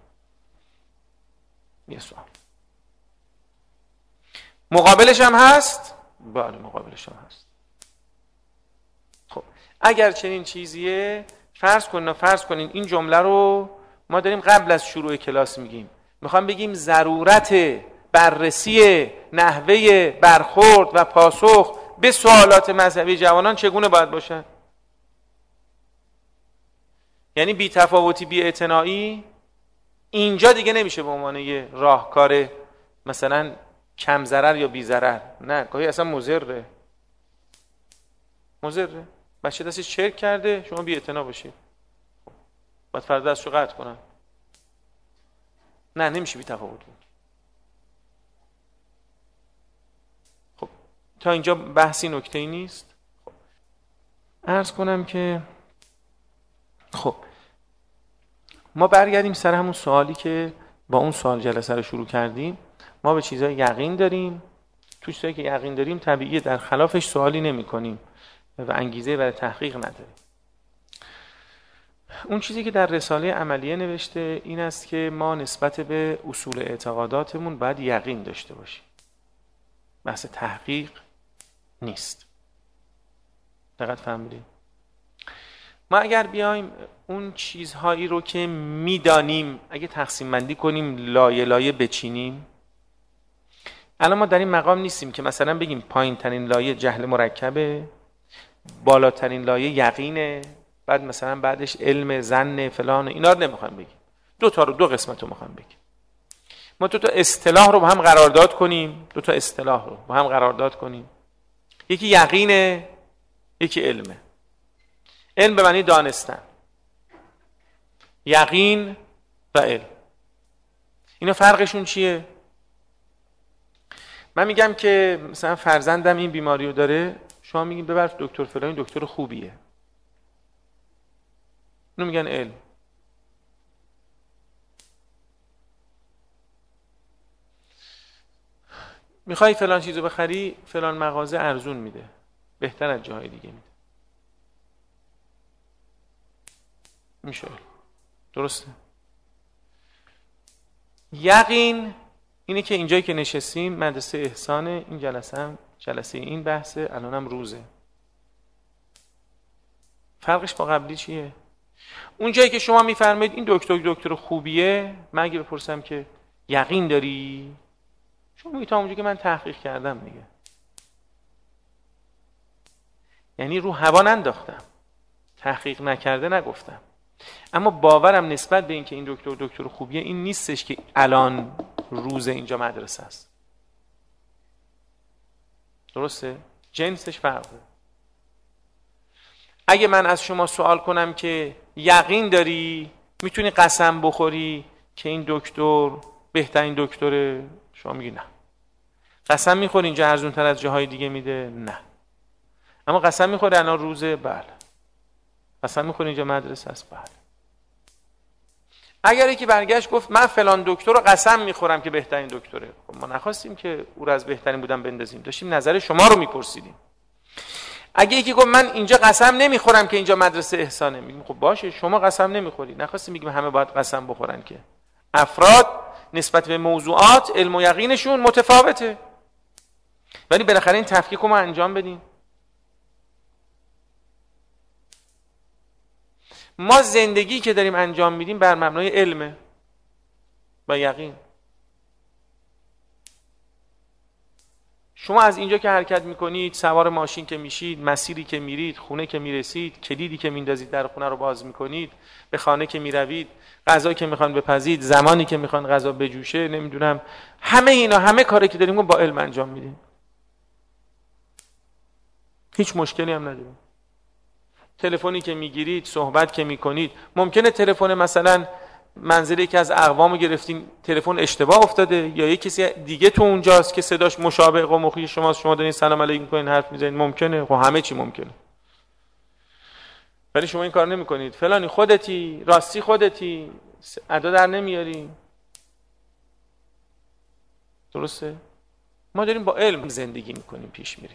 یه سوال. مقابلش هم هست؟ بله مقابلش هم هست. خب اگر چنین چیزیه، فرض کنین این جمله رو ما داریم قبل از شروع کلاس میگیم، میخوام بگیم ضرورت بررسی نحوه برخورد و پاسخ به سوالات مذهبی جوانان چگونه باید باشد. یعنی بی تفاوتی، بی اعتنایی اینجا دیگه نمیشه به عنوان یه راهکار مثلا کم ضرر یا بی ضرر، نه، گاهی اصلا مضره. بچه دستش چرک کرده، شما بی اعتنا باشید، بعد فردا دستشو قطع کنن، نه، نمیشه بی تفاوت بود. خب تا اینجا بحثی نکته‌ای نیست. خب عرض کنم که خب ما برگردیم سر همون سوالی که با اون سوال جلسه رو شروع کردیم. ما به چیزای یقین داریم، تو چیزایی که یقین داریم طبیعیه در خلافش سوالی نمی کنیم و انگیزه برای تحقیق نداریم. اون چیزی که در رساله عملیه نوشته این است که ما نسبت به اصول اعتقاداتمون باید یقین داشته باشیم، بحث تحقیق نیست. دقت فهمیدید؟ ما اگر بیایم اون چیزهایی رو که میدانیم اگه تقسیم بندی کنیم، لایه لایه بچینیم، الان ما در این مقام نیستیم که مثلا بگیم پایین ترین لایه جهل مرکبه، بالاترین لایه یقینه، بعد مثلا بعدش علم ظن فلان، اینا رو نمیخوایم بگیم. دو قسمت رو میخوایم بگیم. ما دو تا اصطلاح رو با هم قرارداد کنیم. یکی یقینه، یکی علمه. علم به معنی دانستن، یقین و علم. اینا فرقشون چیه؟ من میگم که مثلا فرزندم این بیماری رو داره، شما میگین ببر دکتر فلان، دکتر خوبیه، اینو میگن علم. میخوای فلان چیزو بخری، فلان مغازه ارزون میده، بهتر از جاهای دیگه میده، میشه. درسته؟ یقین اینه که اینجایی که نشستیم مدرسه احسانه، این جلسه این بحثه، الانم روزه. فرقش با قبلی چیه؟ اون جایی که شما میفرمایید این دکتر خوبیه، من اگه بپرسم که یقین داری، شما میگید تا اونجایی که من تحقیق کردم دیگه، یعنی رو هوا ننداختم، تحقیق نکرده نگفتم، اما باورم نسبت به این که این دکتر خوبیه این نیستش که الان روز اینجا مدرسه است. درسته؟ جنسش فرقه. اگه من از شما سوال کنم که یقین داری، میتونی قسم بخوری که این دکتر بهترین دکتره، شما میگی نه. قسم میخوری اینجا ارزون تر از جاهای دیگه میده؟ نه. اما قسم میخوری الان روزه؟ بله. قسم میخوری اینجا مدرسه است؟ بله. اگر یکی برگشت گفت من فلان دکتر رو قسم میخورم که بهترین دکتره، خب ما نخواستیم که او رو از بهترین بودن بندازیم، داشتیم نظر شما رو میپرسیدیم. اگه یکی گفت من اینجا قسم نمیخورم که اینجا مدرسه احسانه، میگیم خب باشه، شما قسم نمیخوری، نخواستیم بگیم همه باید قسم بخورن که. افراد نسبت به موضوعات علم و یقینشون متفاوته، ولی بالاخره این تفکیک رو ما انجام بدیم. ما زندگی که داریم انجام میدیم بر مبنای علمه و یقین. شما از اینجا که حرکت میکنید، سوار ماشین که میشید، مسیری که میرید، خونه که میرسید، کلیدی که میندازید در خونه رو باز میکنید، به خانه که میروید، غذایی که میخوان بپزید، زمانی که میخوان غذا بجوشه، نمیدونم، همه اینا، همه کاری که داریم با علم انجام میدیم. هیچ مشکلی هم نداریم. تلفنی که میگیرید، صحبت که میکنید، ممکنه تلفن مثلا منزل یکی از اقوامو گرفتین، تلفن اشتباه افتاده، یا یه کسی دیگه تو اونجاست که صداش مشابه قومخی شماست، شما دارین سلام علیکم میکنین، حرف میزنید، ممکنه. خب همه چی ممکنه، ولی شما این کار نمیکنید. فلانی خودتی، راستی خودتی، ادا در نمیاری. درسته؟ ما داریم با علم زندگی میکنیم، پیش میریم.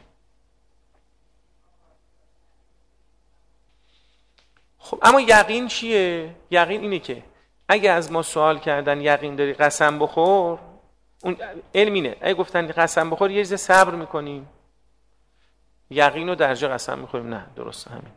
خب اما یقین چیه؟ یقین اینه که اگه از ما سوال کردن یقین داری قسم بخور، اون علم اینه. اگه گفتن قسم بخور یه چیز صبر میکنیم، یقین رو درجا قسم میخوریم. نه، درسته همین.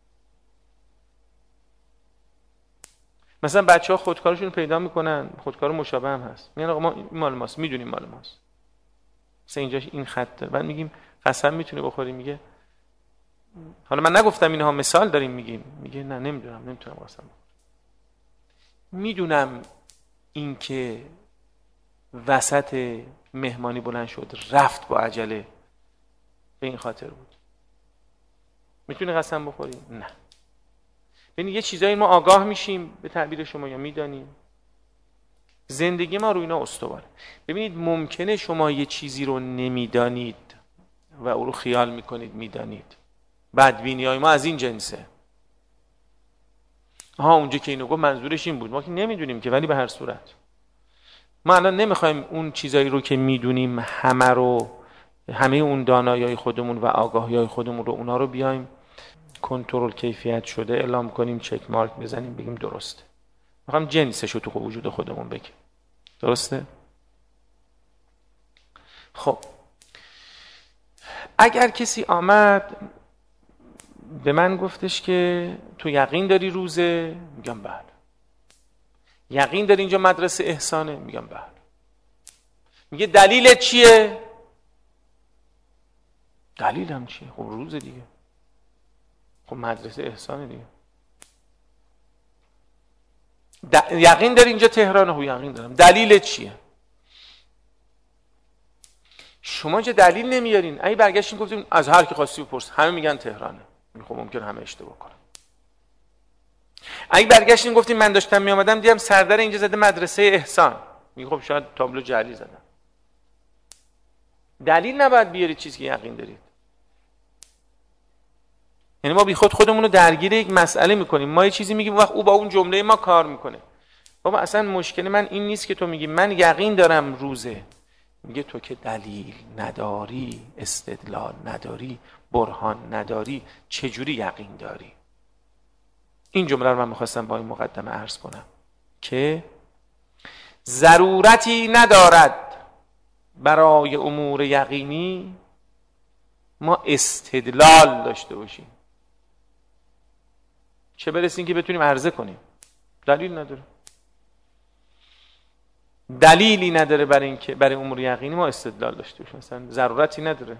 مثلا بچه‌ها خودکارشون پیدا میکنن، خودکار مشابه هم هست، میگن آقا ما این مال ماست، میدونیم مال ماست، مثلا اینجاش این خط داره، بعد میگیم قسم میتونی بخوری، میگه حالا من نگفتم اینها، مثال داریم میگیم، میگه نه نمیدونم، نمیتونم قسم بخورم. میدونم اینکه وسط مهمانی بلند شد رفت با عجله به این خاطر بود. میتونی قسم بخوری؟ نه. ببین یه چیزایی ما آگاه میشیم به تعبیر شما یا میدانیم. زندگی ما رو اینا استواره. ببینید ممکنه شما یه چیزی رو نمیدانید و او رو خیال میکنید میدانید. بدبینی‌های ما از این جنسه. اونجا که اینو گفت منظورش این بود، ما که نمیدونیم که، ولی به هر صورت ما الان نمیخوایم اون چیزایی رو که میدونیم همه اون دانایی‌های خودمون و آگاهی‌های خودمون رو اونا رو بیایم کنترل کیفیت شده اعلام کنیم، چک مارک بزنیم بگیم درسته. میخوام جنسش رو تو وجود خودمون بگیم. درسته؟ خب اگر کسی آمد به من گفتش که تو یقین داری روزه؟ میگم بله. یقین داری اینجا مدرسه احسانه؟ میگم بله. میگه دلیلت چیه؟ دلیلم چیه؟ خب روزه دیگه. خب مدرسه احسانه دیگه. یقین داری اینجا تهرانه؟ خب یقین دارم. دلیلت چیه؟ شما چه دلیل نمیارین؟ اگه برگشتین گفتیم از هر کی خواستی بپرس، همه میگن تهرانه. خب ممکن همه اشتباه کنن. اگه برگشتین گفتیم من داشتم میامدم دیدم سردر اینجا زده مدرسه احسان، میگه خب شاید تابلو جعلی زدم. دلیل نباید بیارید چیزی که یقین دارید. یعنی ما بی خود خودمون رو درگیر یک مسئله میکنیم. ما یه چیزی میگیم وقت او با اون جمله ما کار میکنه. بابا اصلا مشکل من این نیست که تو میگی من یقین دارم روزه. میگه تو که دلیل نداری، استدلال نداری، برهان نداری، چجوری یقین داری؟ این جمله رو من میخواستم با این مقدمه عرض کنم که ضرورتی ندارد برای امور یقینی ما استدلال داشته باشیم، چه برسیم که بتونیم عرضه کنیم. دلیل نداره. دلیلی نداره برای اینکه برای امور یقینی ما استدلال داشته باشیم. مثلا ضرورتی نداره،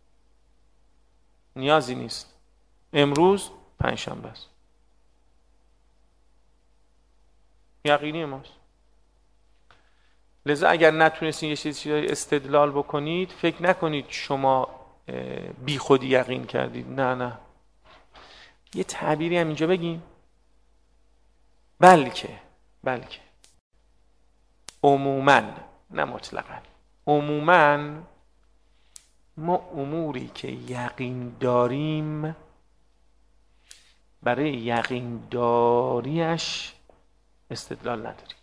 نیازی نیست. امروز پنجشنبه است، یقینی ماست. لذا اگر نتونستین یه چیزی استدلال بکنید فکر نکنید شما بی خودی یقین کردید. نه یه تعبیری هم اینجا بگیم، بلکه عموماً، نه مطلقاً، عموماً ما اموری که یقین داریم برای یقین داریش استدلال نداریم.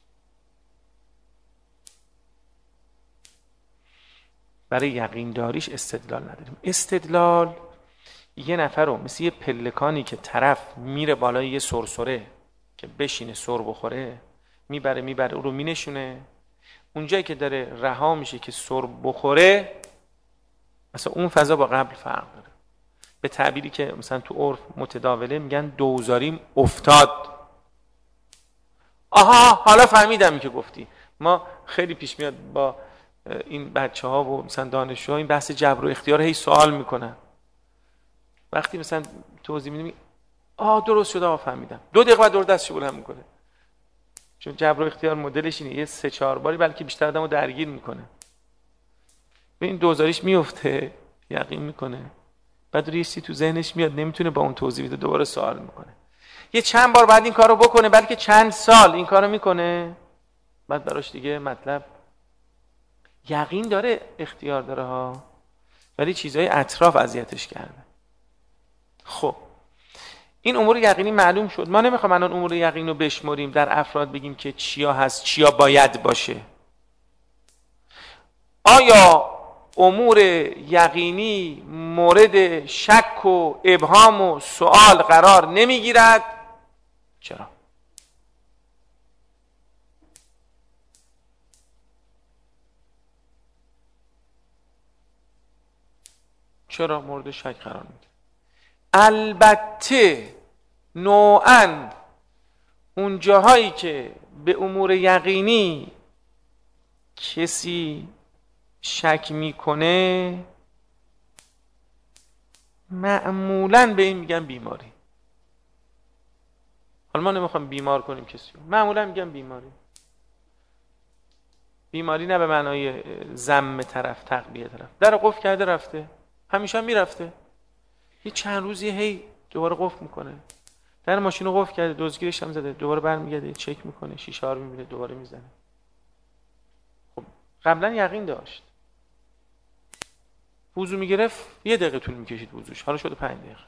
برای یقین داریش استدلال نداریم. استدلال یه نفر رو مثل یه پلکانی که طرف میره بالای یه سرسره که بشینه سر بخوره، میبره او رو مینشونه، اونجایی که داره رها میشه که سر بخوره، مثلا اون فضا با قبل فرق داره. به تعبیری که مثلا تو عرف متداوله میگن دوزاریم افتاد. آها حالا فهمیدم که گفتی. ما خیلی پیش میاد با این بچه ها و مثلا دانشجوها این بحث جبر و اختیار هی سوال میکنن. وقتی مثلا توضیح میدیم درست شد، فهمیدم، 2 دقیقه بعد دور دستشو بلند میکنه. چون جبر و اختیار مدلش اینه، یه 3-4 باری بلکه بیشتر آدمو درگیر میکنه. به این دوزاریش میفته، یقین میکنه، بعد ریسی تو ذهنش میاد نمیتونه با اون توضیح بده، دوباره سوال میکنه. یه چند بار بعد این کارو بکنه، بلکه چند سال این کارو میکنه، بعد براش دیگه مطلب یقین داره، اختیار داره ها، ولی چیزهای اطراف اذیتش کرده. خب این امور یقینی معلوم شد. ما نمیخوام الان امور یقین رو بشمریم در افراد بگیم که چیا هست چیا باید باشه. آیا امور یقینی مورد شک و ابهام و سوال قرار نمیگیرد؟ چرا؟ چرا مورد شک قرار میگیره؟ البته نوعاً اون جاهایی که به امور یقینی کسی شک میکنه معمولاً به این میگن بیماری. حالا ما نمیخوایم بیمار کنیم کسی، معمولاً میگن بیماری. بیماری نه به معنای ذم طرف، تقویه طرف. در قفل کرده رفته، همیشه هم میرفته، یه چند روزی هی دوباره قفل میکنه. در ماشین رو قفل کرده، دزدگیرش هم زده، دوباره برمیگرده چک میکنه، شیشه ها رو میبینه، دوباره میزنه. خب قبلا یقین داشت. وضو میگرفت 1 دقیقه طول میکشید وضوش، حالا شده 5 دقیقه.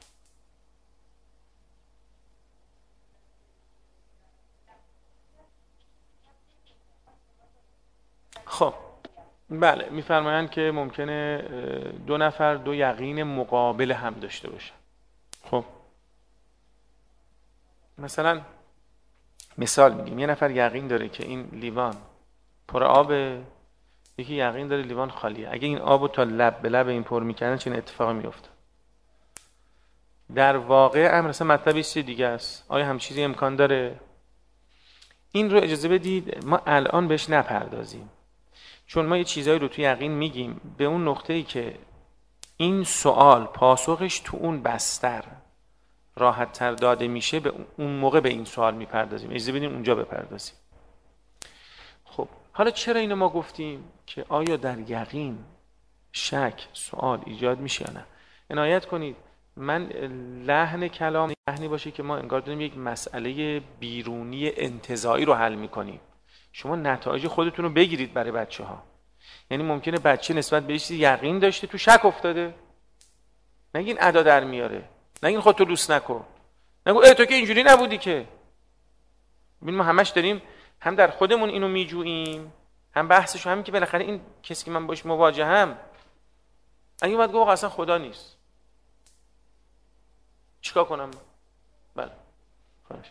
خب بله، میفرمایند که ممکنه 2 نفر 2 یقین مقابل هم داشته باشن. خب مثلا مثال میگیم، یه نفر یقین داره که این لیوان پر آبه، یکی یقین داره لیوان خالیه. اگه این آبو تا لب به لب این پر میکردن چه اتفاقی میفته؟ در واقع امر مثلا مطلبی چیز دیگه است. آیا هم چیزی امکان داره؟ این رو اجازه بدید ما الان بهش نپردازیم، چون ما یه چیزایی رو تو یقین میگیم به اون نقطه‌ای که این سوال پاسخش تو اون بستر راحت تر داده میشه، به اون موقع به این سوال میپردازیم. اجازه بدیم اونجا بپردازیم. خب حالا چرا اینو ما گفتیم که آیا در یقین شک سوال ایجاد میشه یا نه؟ عنایت کنید من لحن کلام لحنی باشه که ما انگار داریم یک مسئله بیرونی انتزاعی رو حل میکنیم. شما نتایج خودتون رو بگیرید برای بچه ها. یعنی ممکنه بچه نسبت به چیزی یقین داشته تو شک افتاده، نگین ادا در میاره، نگین خودتو لوس نکن، نگو ای تو که اینجوری نبودی که. ببین ما همش داریم هم در خودمون اینو میجوییم، هم بحثشو همین که بالاخره این کسی که من باش مواجهم اگه اومد گفت اصلا خدا نیست چیکار کنم؟ بله خواهش.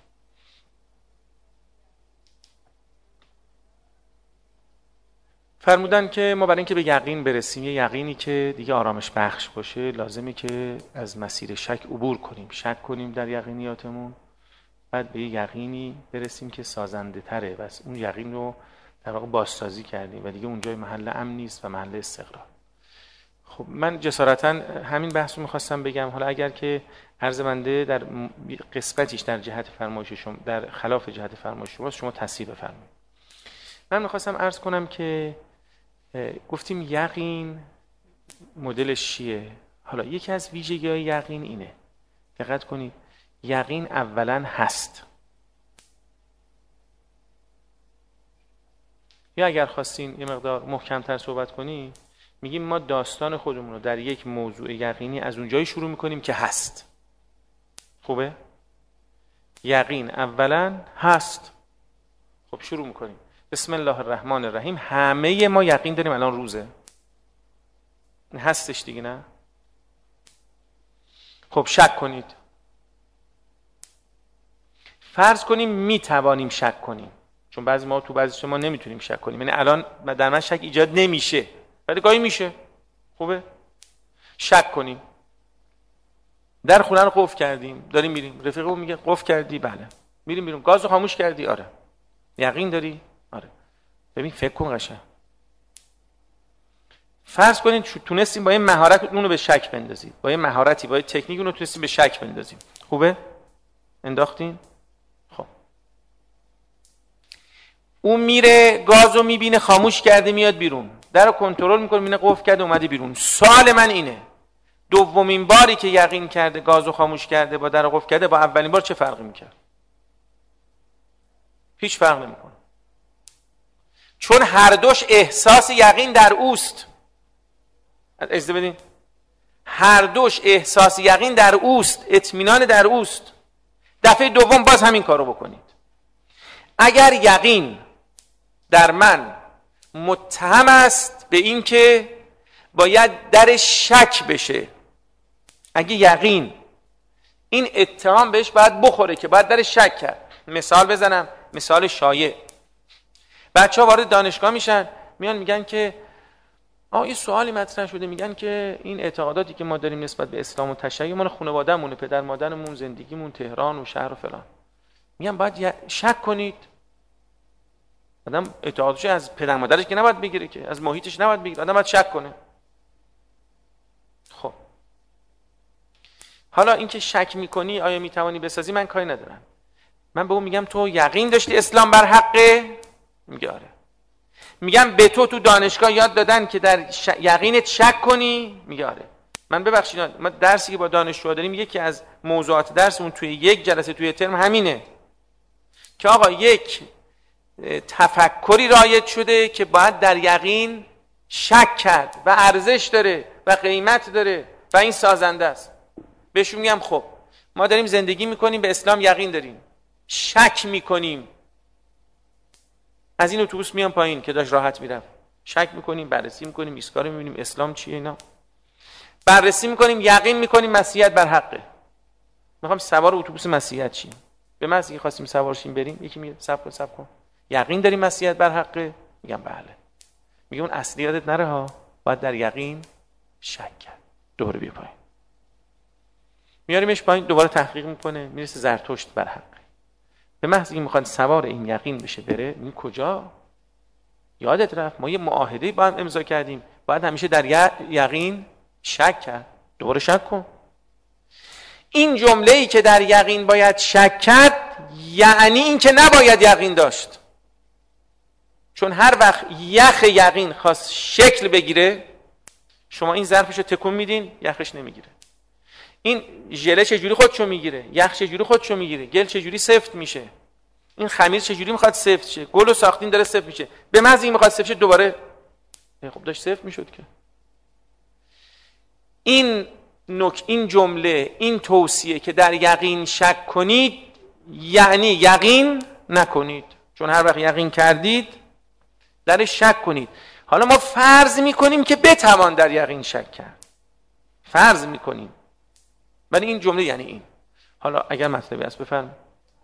فرمودن که ما برای اینکه به یقین برسیم، یه یقینی که دیگه آرامش بخش باشه، لازمه که از مسیر شک عبور کنیم، شک کنیم در یقینیاتمون، بعد به یه یقینی برسیم که سازنده تره. بس اون یقین رو در واقع بازسازی کردیم و دیگه اونجای محل امن نیست و محل استقرار. خب من جسارتا همین بحث رو میخواستم بگم. حالا اگر که عرض بنده در قسمتیش در جهت فرمایش شما در خلاف جهت فرمایش شما تصحیح بفرمایید. من میخواستم عرض کنم که گفتیم یقین مدلش چیه؟ حالا یکی از ویژگی‌های یقین اینه، دقت کنید، یقین اولا هست. یا اگر خواستین یه مقدار محکم‌تر صحبت کنیم، میگیم ما داستان خودمون رو در یک موضوع یقینی از اونجایی شروع میکنیم که هست. خوبه؟ یقین اولا هست. خب شروع میکنیم بسم الله الرحمن الرحیم. همه ما یقین داریم الان روزه، هستش دیگه نه؟ خب شک کنید. فرض کنیم میتوانیم شک کنیم، چون بعضی ما تو بعضی ما نمیتونیم شک کنیم. یعنی الان در من شک ایجاد نمیشه ولی گاهی میشه. خوبه؟ شک کنیم. در خونه رو قفل کردیم، داریم میریم، رفیقمون میگه قفل کردی؟ بله. میریم بیرون. گازو خاموش کردی؟ آره. یقین داری؟ آره. ببین فکر کن قشنگ. فرض کنید تونستیم با این مهارت اون رو به شک بندازیم، با این مهارتی، با این تکنیک اون رو تونستیم به شک بندازیم. خوبه؟ انداختین؟ خب اون میره گازو میبینه خاموش کرده میاد بیرون، در رو کنترل میکنه میبینه قفل کرده اومده بیرون. سوال من اینه دومین باری که یقین کرده گازو خاموش کرده با در رو قفل کرده با اولین بار چه فرقی میکرد؟ هیچ فرق نمیکنه، چون هر دوش احساس یقین در اوست. اجازه بدین، هر دوش احساس یقین در اوست، اطمینان در اوست. دفعه دوم باز همین کارو بکنید. اگر یقین در من متهم است به این که باید در شک بشه، اگه یقین این اتهام بهش باید بخوره که باید در شک کرد. مثال بزنم، مثال شایع. بچه ها وارد دانشگاه میشن، میان میگن که یه سوالی مطرح شده، میگن که این اعتقاداتی که ما داریم نسبت به اسلام و تشیع مال خانواده‌مونه، پدر مادرمون، زندگیمون تهران و شهر و فلان. میگن باید شک کنید. آدم اعتقادش از پدر مادرش که نباید بگیره، که از محیطش نباید بگیره، آدم باید شک کنه. خب حالا اینکه شک میکنی آیا میتوانی بسازی، من کاری ندارم. من به اون میگم تو یقین داشتی اسلام بر حقه؟ میگه آره. میگم به تو دانشگاه یاد دادن که در یقینت شک کنی؟ میگه آره. من ببخشید ما درسی که با دانشجوها داریم یکی از موضوعات درسمون توی یک جلسه توی ترم همینه که آقا یک تفکری رایج شده که باید در یقین شک کرد و ارزش داره و قیمت داره و این سازنده است. بهشون میگم خب ما داریم زندگی میکنیم، به اسلام یقین داریم، شک میکنیم، از این اتوبوس میام پایین که داشت راحت میرم، شک میکنیم، بررسی میکنیم، ایستگاه رو میبینیم اسلام چیه، اینا بررسی میکنیم، یقین میکنیم مسیحیت بر حقه. میخوام سوار اتوبوس مسیحیت شیم، به محض اینکه خواستیم سوار شیم بریم یکی میگه صبر کن یقین داری مسیحیت بر حقه؟ میگم بله. میگه اون اصلی یادت نره ها، باید در یقین شک کرد. دوباره بیا پایین، میاریمش پایین، دوباره تحقیق میکنه، میرسه زرتشت بر حقه. به محض اینکه میخواد سوار این یقین بشه بره، این کجا؟ یادت رفت ما یه معاهده با هم امضا کردیم، باید همیشه در یقین شک کرد. دوباره شک کن. این جمله‌ای که در یقین باید شک کرد یعنی این که نباید یقین داشت، چون هر وقت یخ یقین خواست شکل بگیره شما این ظرفش رو تکون میدین یخش نمیگیره. این ژله چجوری خودشو میگیره؟ یخ چجوری خودشو میگیره؟ گل چجوری سفت میشه؟ این خمیر چجوری میخواد سفت شه؟ گلو ساختین داره سفت میشه، به محض اینکه میخواد سفت شه دوباره خب داشت سفت میشد که. این جمله، این توصیه که در یقین شک کنید یعنی یقین نکنید، چون هر وقت یقین کردید درش شک کنید. حالا ما فرض میکنیم که بتوان در یقین شک کرد، فرض میکنیم، ولی این جمله یعنی این. حالا اگر مطلبی هست بفرمایید.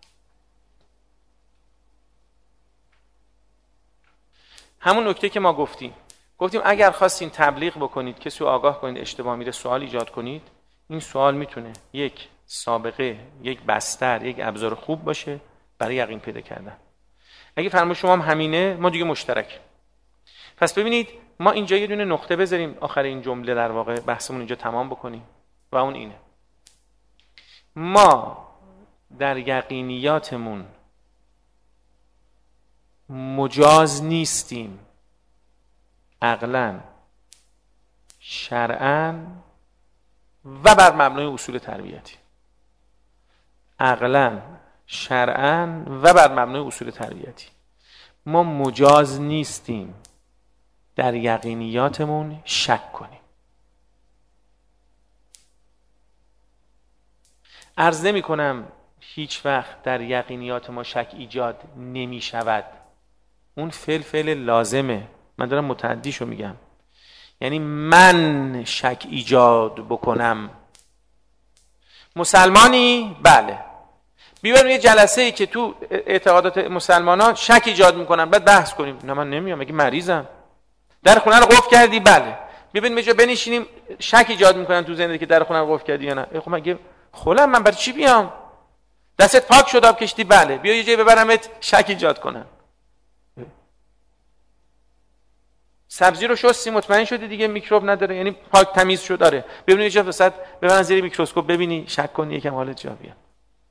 همون نکته که ما گفتیم اگر خواستین تبلیغ بکنید، کسی رو آگاه کنید اشتباه میره، سوال ایجاد کنید، این سوال میتونه یک سابقه، یک بستر، یک ابزار خوب باشه برای یقین پیدا کردن. اگه فرمای شما هم همینه، ما دیگه مشترک. پس ببینید ما اینجا یه دونه نقطه بذاریم آخر این جمله، در واقع بحثمون اینجا تمام بکنیم و اون اینه: ما در یقینیاتمون مجاز نیستیم، عقلاً، شرعاً و بر مبنای اصول تربیتی. عقلاً، شرعاً و بر مبنای اصول تربیتی ما مجاز نیستیم در یقینیاتمون شک کنیم. عرض نمی کنم هیچ وقت در یقینیات ما شک ایجاد نمی شود، اون فعل لازمه، من دارم متعدیشو میگم. یعنی من شک ایجاد بکنم. مسلمانی؟ بله. بیاریم یه جلسه ای که تو اعتقادات مسلمانان شک ایجاد میکنن، بعد بحث کنیم. نه من نمیام، مگه مریضم؟ در خونه رو قفل کردی؟ بله. ببین میجا بنشینیم شک ایجاد میکنن تو زندگی که در خونه رو قفل کردی یا نه. خب مگه خولم من برای چی بیام؟ دستت پاک شد آب کشتی؟ بله. بیا یه جایی ببرمت شک ایجاد کنن. سبزی رو شستی مطمئن شدی دیگه میکروب نداره، یعنی پاک تمیز شد. داره ببینید یه جا وسط ببرن زیر میکروسکوپ ببینی شک کنی یکم حالت جا بیاد.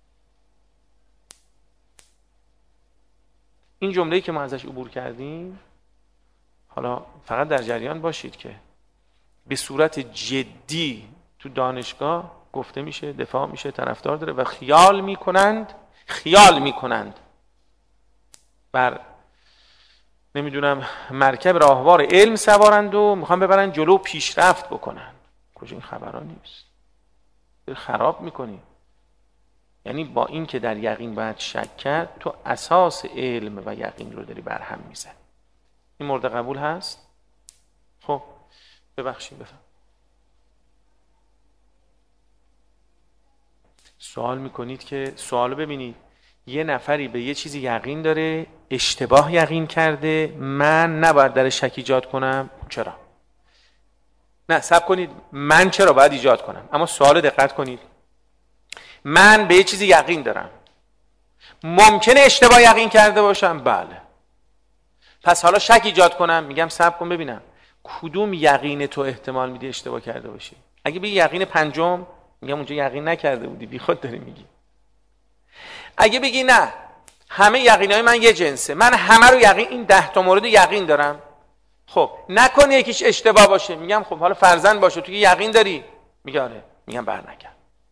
این جمله‌ای که ما ازش عبور کردیم، حالا فقط در جریان باشید که به صورت جدی تو دانشگاه گفته میشه، دفاع میشه، طرفدار داره و خیال میکنند بر نمیدونم مرکب راهوار علم سوارند و میخوان ببرن جلو پیشرفت بکنن. کجا این خبرها نیست؟ خراب میکنی. یعنی با این که در یقین باید شک کرد، تو اساس علم و یقین رو داری برهم میزنی. این مورد قبول هست؟ خب ببخشید بفهم. سوال میکنید که سوالو ببینید، یه نفری به یه چیزی یقین داره، اشتباه یقین کرده، من نباید در شک ایجاد کنم. چرا؟ نه صبر کنید، من چرا باید ایجاد کنم؟ اما سوال دقت کنید. من به یه چیزی یقین دارم، ممکنه اشتباه یقین کرده باشم. بله. پس حالا شک ایجاد کنم؟ میگم صبر کن ببینم کدوم یقین تو احتمال میدی اشتباه کرده باشی. اگه بگی یقین پنجم، میگم اونجا یقین نکرده بودی، بی خود داری میگی. اگه بگی نه همه یقینای من یه جنسه، من همه رو یقین، این 10 تا مورد یقین دارم. خب نکنه یکیش اشتباه باشه، میگم خب حالا فرضاً باشه، تو یقین داری؟ میگه آره. میگم برنگرد.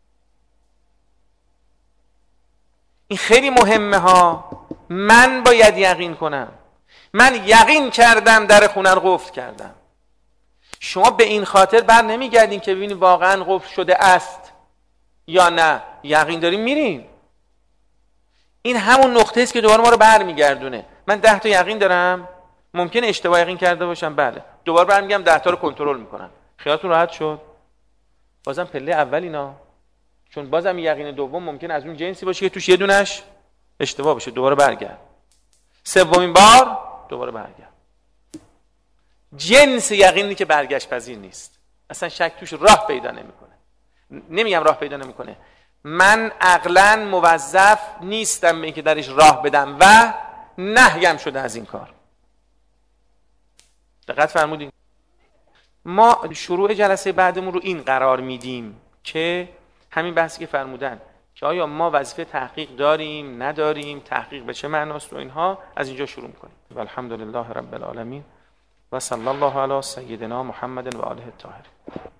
این خیلی مهمه ها. من باید یقین کنم. من یقین کردم در خونه رو قفل کردم. شما به این خاطر بر نمیگردین که ببینید واقعا قفل شده است یا نه. یقین داریم میرین. این همون نقطه است که دوباره ما رو برمیگردونه. من 10 تا یقین دارم، ممکنه اشتباه یقین کرده باشم، بله، دوباره برمیگردم 10 تا رو کنترل میکنم. خیالتون راحت شد؟ بازم پله اول اینا، چون بازم یقین دوم ممکن از اون جنسی باشه که توش یه دونش اشتباه باشه، دوباره برگرد. سومین بار دوباره برگرد. جنس یقینی که برگشت پذیر نیست، اصلا شک توش راه پیدا نمیکنه. نمیگم راه پیدا نمیکنه، من عقلاً موظف نیستم به اینکه درش راه بدم و نهیم شده از این کار. دقت فرمودین؟ ما شروع جلسه بعدمون رو این قرار میدیم که همین بحثی که فرمودن که آیا ما وظیفه تحقیق داریم نداریم، تحقیق به چه معناست و اینها، از اینجا شروع میکنیم. و الحمدلله رب العالمین و صلی الله علی سیدنا محمد و آله الطاهرین.